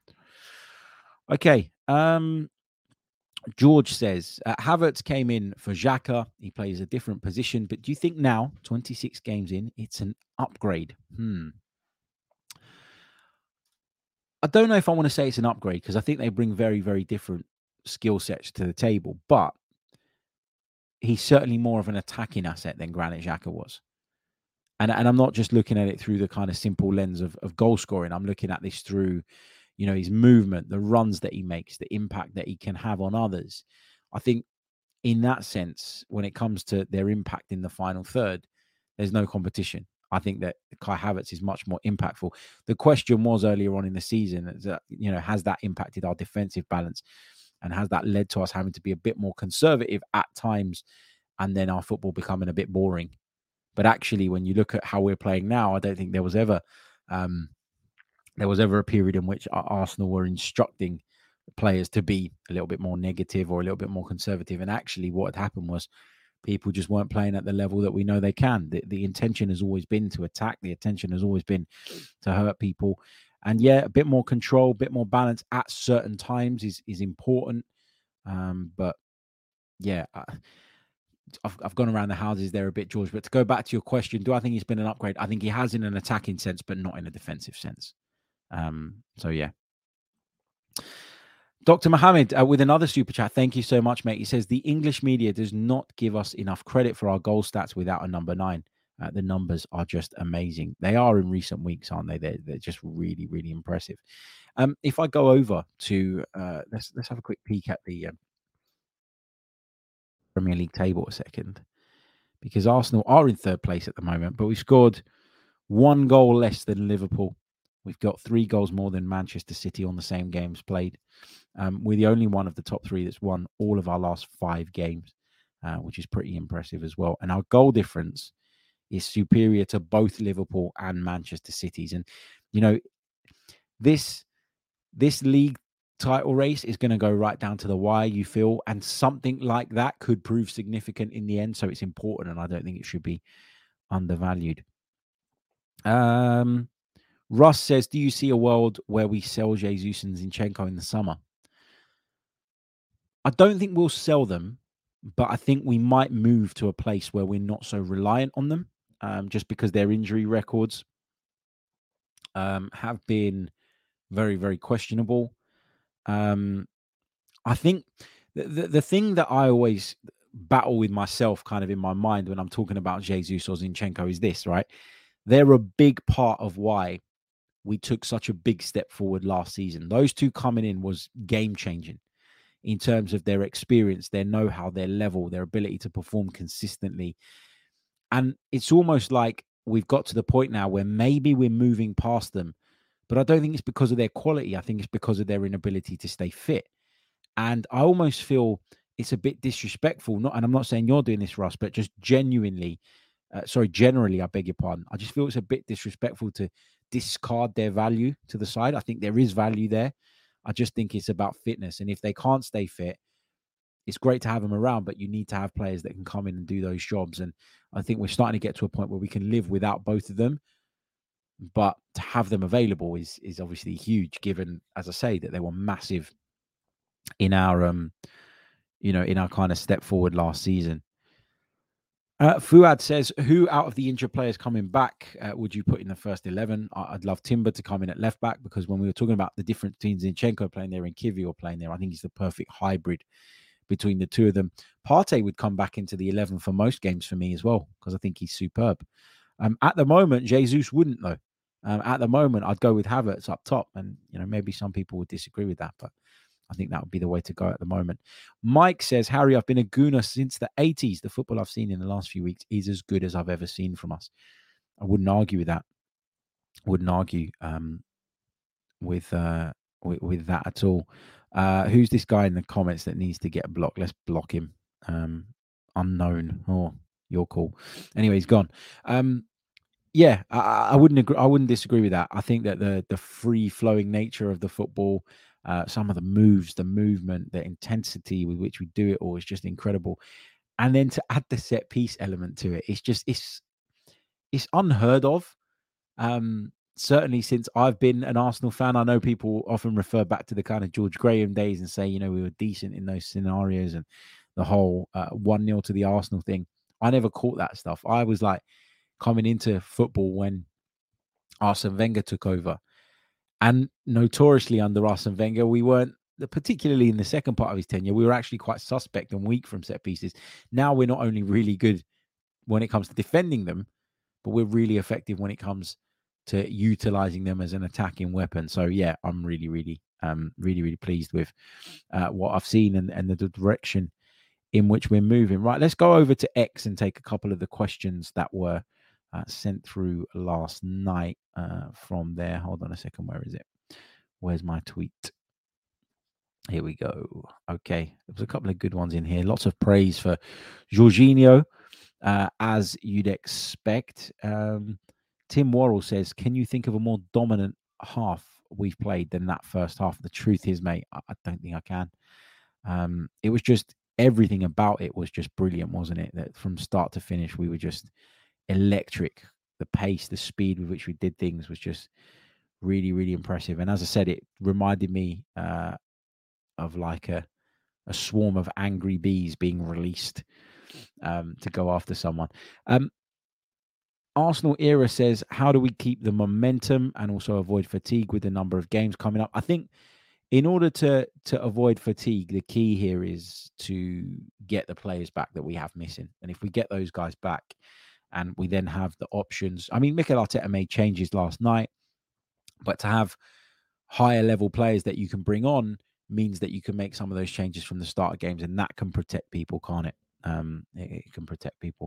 Okay. George says, Havertz came in for Xhaka. He plays a different position. But do you think now, 26 games in, it's an upgrade? I don't know if I want to say it's an upgrade, because I think they bring very, very different skill sets to the table, but he's certainly more of an attacking asset than Granit Xhaka was. And I'm not just looking at it through the kind of simple lens of goal scoring. I'm looking at this through, his movement, the runs that he makes, the impact that he can have on others. I think in that sense, when it comes to their impact in the final third, there's no competition. I think that Kai Havertz is much more impactful. The question was earlier on in the season, that, has that impacted our defensive balance? And has that led to us having to be a bit more conservative at times, and then our football becoming a bit boring? But actually, when you look at how we're playing now, I don't think there was ever a period in which Arsenal were instructing players to be a little bit more negative or a little bit more conservative. And actually, what had happened was people just weren't playing at the level that we know they can. The intention has always been to attack. The intention has always been to hurt people. And yeah, a bit more control, a bit more balance at certain times is important. But yeah, I've gone around the houses there a bit, George. But to go back to your question, do I think he's been an upgrade? I think he has in an attacking sense, but not in a defensive sense. So yeah. Dr. Mohammed with another super chat. Thank you so much, mate. He says the English media does not give us enough credit for our goal stats without a number 9. The numbers are just amazing. They are in recent weeks, aren't they? They're just really, really impressive. If I go over to let's have a quick peek at the Premier League table a second, because Arsenal are in third place at the moment, but we've scored 1 goal less than Liverpool. We've got 3 goals more than Manchester City on the same games played. We're the only one of the top 3 that's won all of our last 5 games, which is pretty impressive as well. And our goal difference is superior to both Liverpool and Manchester City's. And, this league title race is going to go right down to the wire, you feel, and something like that could prove significant in the end. So it's important, and I don't think it should be undervalued. Russ says, do you see a world where we sell Jesus and Zinchenko in the summer? I don't think we'll sell them, but I think we might move to a place where we're not so reliant on them, just because their injury records have been very, very questionable. I think the thing that I always battle with myself kind of in my mind when I'm talking about Jesus or Zinchenko is this, right? They're a big part of why we took such a big step forward last season. Those 2 coming in was game-changing in terms of their experience, their know-how, their level, their ability to perform consistently. And it's almost like we've got to the point now where maybe we're moving past them, but I don't think it's because of their quality. I think it's because of their inability to stay fit. And I almost feel it's a bit disrespectful. And I'm not saying you're doing this, Russ, but just generally, I beg your pardon. I just feel it's a bit disrespectful to discard their value to the side. I think there is value there. I just think it's about fitness. And if they can't stay fit, it's great to have them around, but you need to have players that can come in and do those jobs. And I think we're starting to get to a point where we can live without both of them. But to have them available is obviously huge, given, as I say, that they were massive in our in our kind of step forward last season. Fuad says, who out of the injured players coming back would you put in the first 11? I'd love Timber to come in at left back, because when we were talking about the different teams, Zinchenko playing there and Kiwior playing there, I think he's the perfect hybrid between the 2 of them. Partey would come back into the 11 for most games for me as well, because I think he's superb. At the moment, Jesus wouldn't, though. At the moment, I'd go with Havertz up top, and maybe some people would disagree with that, but I think that would be the way to go at the moment. Mike says, Harry, I've been a Gooner since the 80s. The football I've seen in the last few weeks is as good as I've ever seen from us. I wouldn't argue with that. Wouldn't argue with that at all. Who's this guy in the comments that needs to get blocked? Let's block him. Unknown. Oh, you're cool. Anyway, he's gone. Yeah, I wouldn't agree. I wouldn't disagree with that. I think that the free flowing nature of the football, some of the moves, the movement, the intensity with which we do it all is just incredible. And then to add the set piece element to it, it's unheard of. Certainly since I've been an Arsenal fan. I know people often refer back to the kind of George Graham days and say, we were decent in those scenarios, and the whole 1-0 to the Arsenal thing. I never caught that stuff. I was like coming into football when Arsene Wenger took over. And notoriously under Arsene Wenger, we weren't, particularly in the second part of his tenure, we were actually quite suspect and weak from set pieces. Now we're not only really good when it comes to defending them, but we're really effective when it comes to utilizing them as an attacking weapon. So yeah, I'm really, really pleased with what I've seen and the direction in which we're moving. Right, let's go over to X and take a couple of the questions that were sent through last night from there. Hold on a second. Where is it? Where's my tweet? Here we go. Okay. There was a couple of good ones in here. Lots of praise for Jorginho, as you'd expect. Tim Worrell says, can you think of a more dominant half we've played than that first half? The truth is, mate, I don't think I can. It was just, everything about it was just brilliant, wasn't it? That from start to finish, we were just electric. The pace, the speed with which we did things was just really, really impressive. And as I said, it reminded me of like a swarm of angry bees being released to go after someone. Arsenal Era says, how do we keep the momentum and also avoid fatigue with the number of games coming up? I think in order to avoid fatigue, the key here is to get the players back that we have missing. And if we get those guys back and we then have the options, I mean, Mikel Arteta made changes last night, but to have higher level players that you can bring on means that you can make some of those changes from the start of games, and that can protect people, can't it? It can protect people.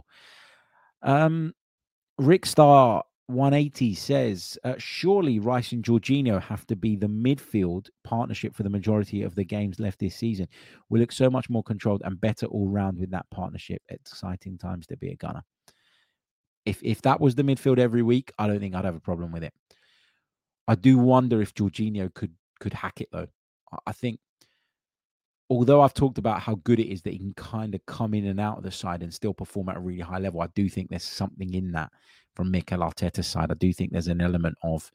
Rick Star 180 says, surely Rice and Jorginho have to be the midfield partnership for the majority of the games left this season. We look so much more controlled and better all round with that partnership. Exciting times to be a Gunner. If that was the midfield every week, I don't think I'd have a problem with it. I do wonder if Jorginho could hack it, though. I think, although I've talked about how good it is that he can kind of come in and out of the side and still perform at a really high level, I do think there's something in that from Mikel Arteta's side. I do think there's an element of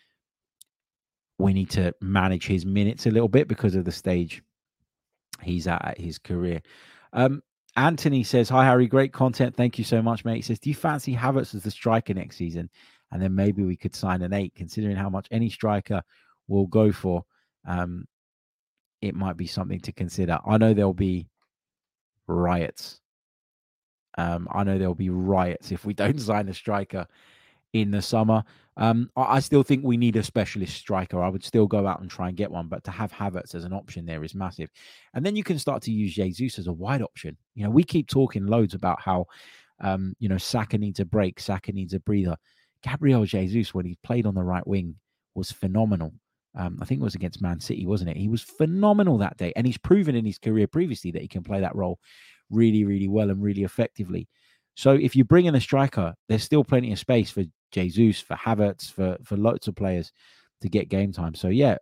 we need to manage his minutes a little bit because of the stage he's at his career. Anthony says, hi, Harry, great content. Thank you so much, mate. He says, do you fancy Havertz as the striker next season? And then maybe we could sign an 8, considering how much any striker will go for. It might be something to consider. I know there'll be riots. If we don't sign a striker in the summer. I still think we need a specialist striker. I would still go out and try and get one, but to have Havertz as an option there is massive. And then you can start to use Jesus as a wide option. You know, we keep talking loads about how, Saka needs a break, Saka needs a breather. Gabriel Jesus, when he played on the right wing, was phenomenal. I think it was against Man City, wasn't it? He was phenomenal that day. And he's proven in his career previously that he can play that role really, really well and really effectively. So if you bring in a striker, there's still plenty of space for Jesus, for Havertz, for lots of players to get game time. So, yeah,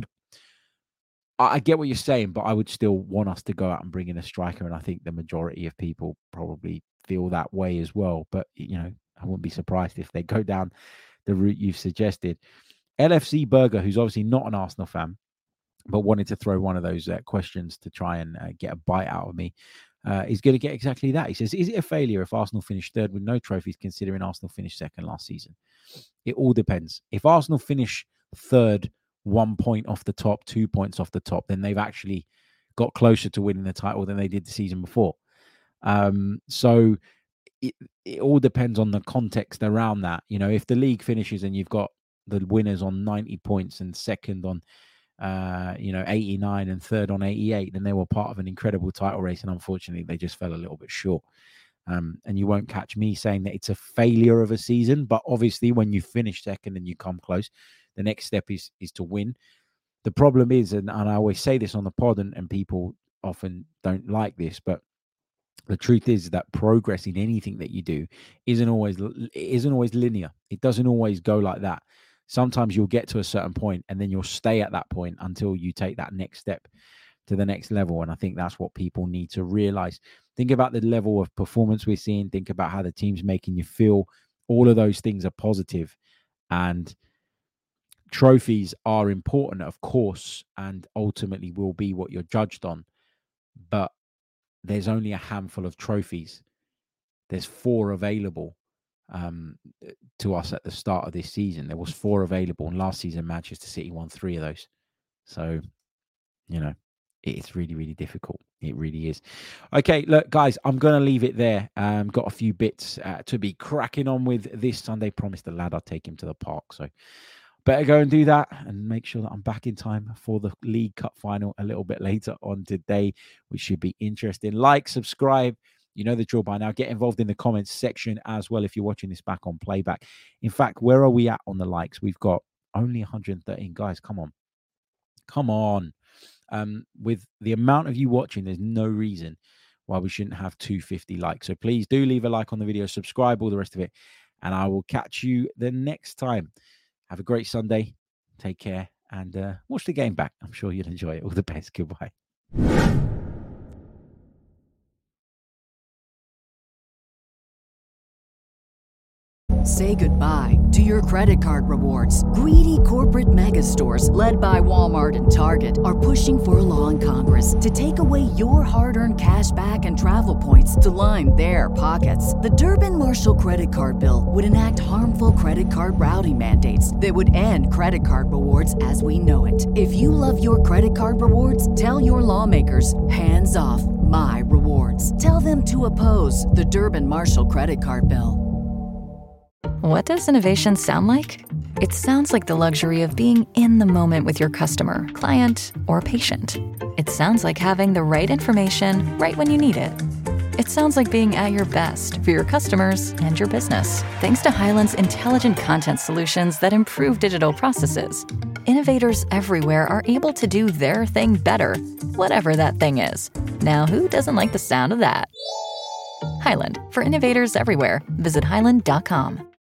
I get what you're saying, but I would still want us to go out and bring in a striker. And I think the majority of people probably feel that way as well. But, I wouldn't be surprised if they go down the route you've suggested. LFC Burger, who's obviously not an Arsenal fan, but wanted to throw one of those questions to try and get a bite out of me, is going to get exactly that. He says, is it a failure if Arsenal finish third with no trophies, considering Arsenal finished second last season? It all depends. If Arsenal finish third, 1 point off the top, 2 points off the top, then they've actually got closer to winning the title than they did the season before. So it all depends on the context around that. If the league finishes and you've got the winners on 90 points and second on 89 and third on 88, then they were part of an incredible title race, and unfortunately they just fell a little bit short. And you won't catch me saying that it's a failure of a season, but obviously when you finish second and you come close, the next step is to win. The problem is, and I always say this on the pod, and people often don't like this, but the truth is that progress in anything that you do isn't always linear. It doesn't always go like that. Sometimes you'll get to a certain point and then you'll stay at that point until you take that next step to the next level. And I think that's what people need to realize. Think about the level of performance we're seeing. Think about how the team's making you feel. All of those things are positive. And trophies are important, of course, and ultimately will be what you're judged on. But there's only a handful of trophies. There's 4 available to us at the start of this season. There was 4 available, and last season Manchester City won 3 of those. So, it's really, really difficult. It really is. Okay, look, guys, I'm going to leave it there. Got a few bits to be cracking on with this Sunday. Promised the lad I'd take him to the park, so better go and do that and make sure that I'm back in time for the League Cup final a little bit later on today, which should be interesting. Like, subscribe, You know the drill by now. Get involved in the comments section as well if you're watching this back on playback. In fact, where are we at on the likes? We've got only 113 guys. Come on. With the amount of you watching, there's no reason why we shouldn't have 250 likes. So please do leave a like on the video, subscribe, all the rest of it, and I will catch you the next time. Have a great Sunday. Take care and watch the game back. I'm sure you'll enjoy it. All the best. Goodbye. Say goodbye to your credit card rewards. Greedy corporate mega stores, led by Walmart and Target, are pushing for a law in Congress to take away your hard-earned cash back and travel points to line their pockets. The Durbin-Marshall credit card bill would enact harmful credit card routing mandates that would end credit card rewards as we know it. If you love your credit card rewards, tell your lawmakers, hands off my rewards. Tell them to oppose the Durbin-Marshall credit card bill. What does innovation sound like? It sounds like the luxury of being in the moment with your customer, client, or patient. It sounds like having the right information right when you need it. It sounds like being at your best for your customers and your business. Thanks to Hyland's intelligent content solutions that improve digital processes, innovators everywhere are able to do their thing better, whatever that thing is. Now, who doesn't like the sound of that? Hyland, for innovators everywhere. Visit hyland.com.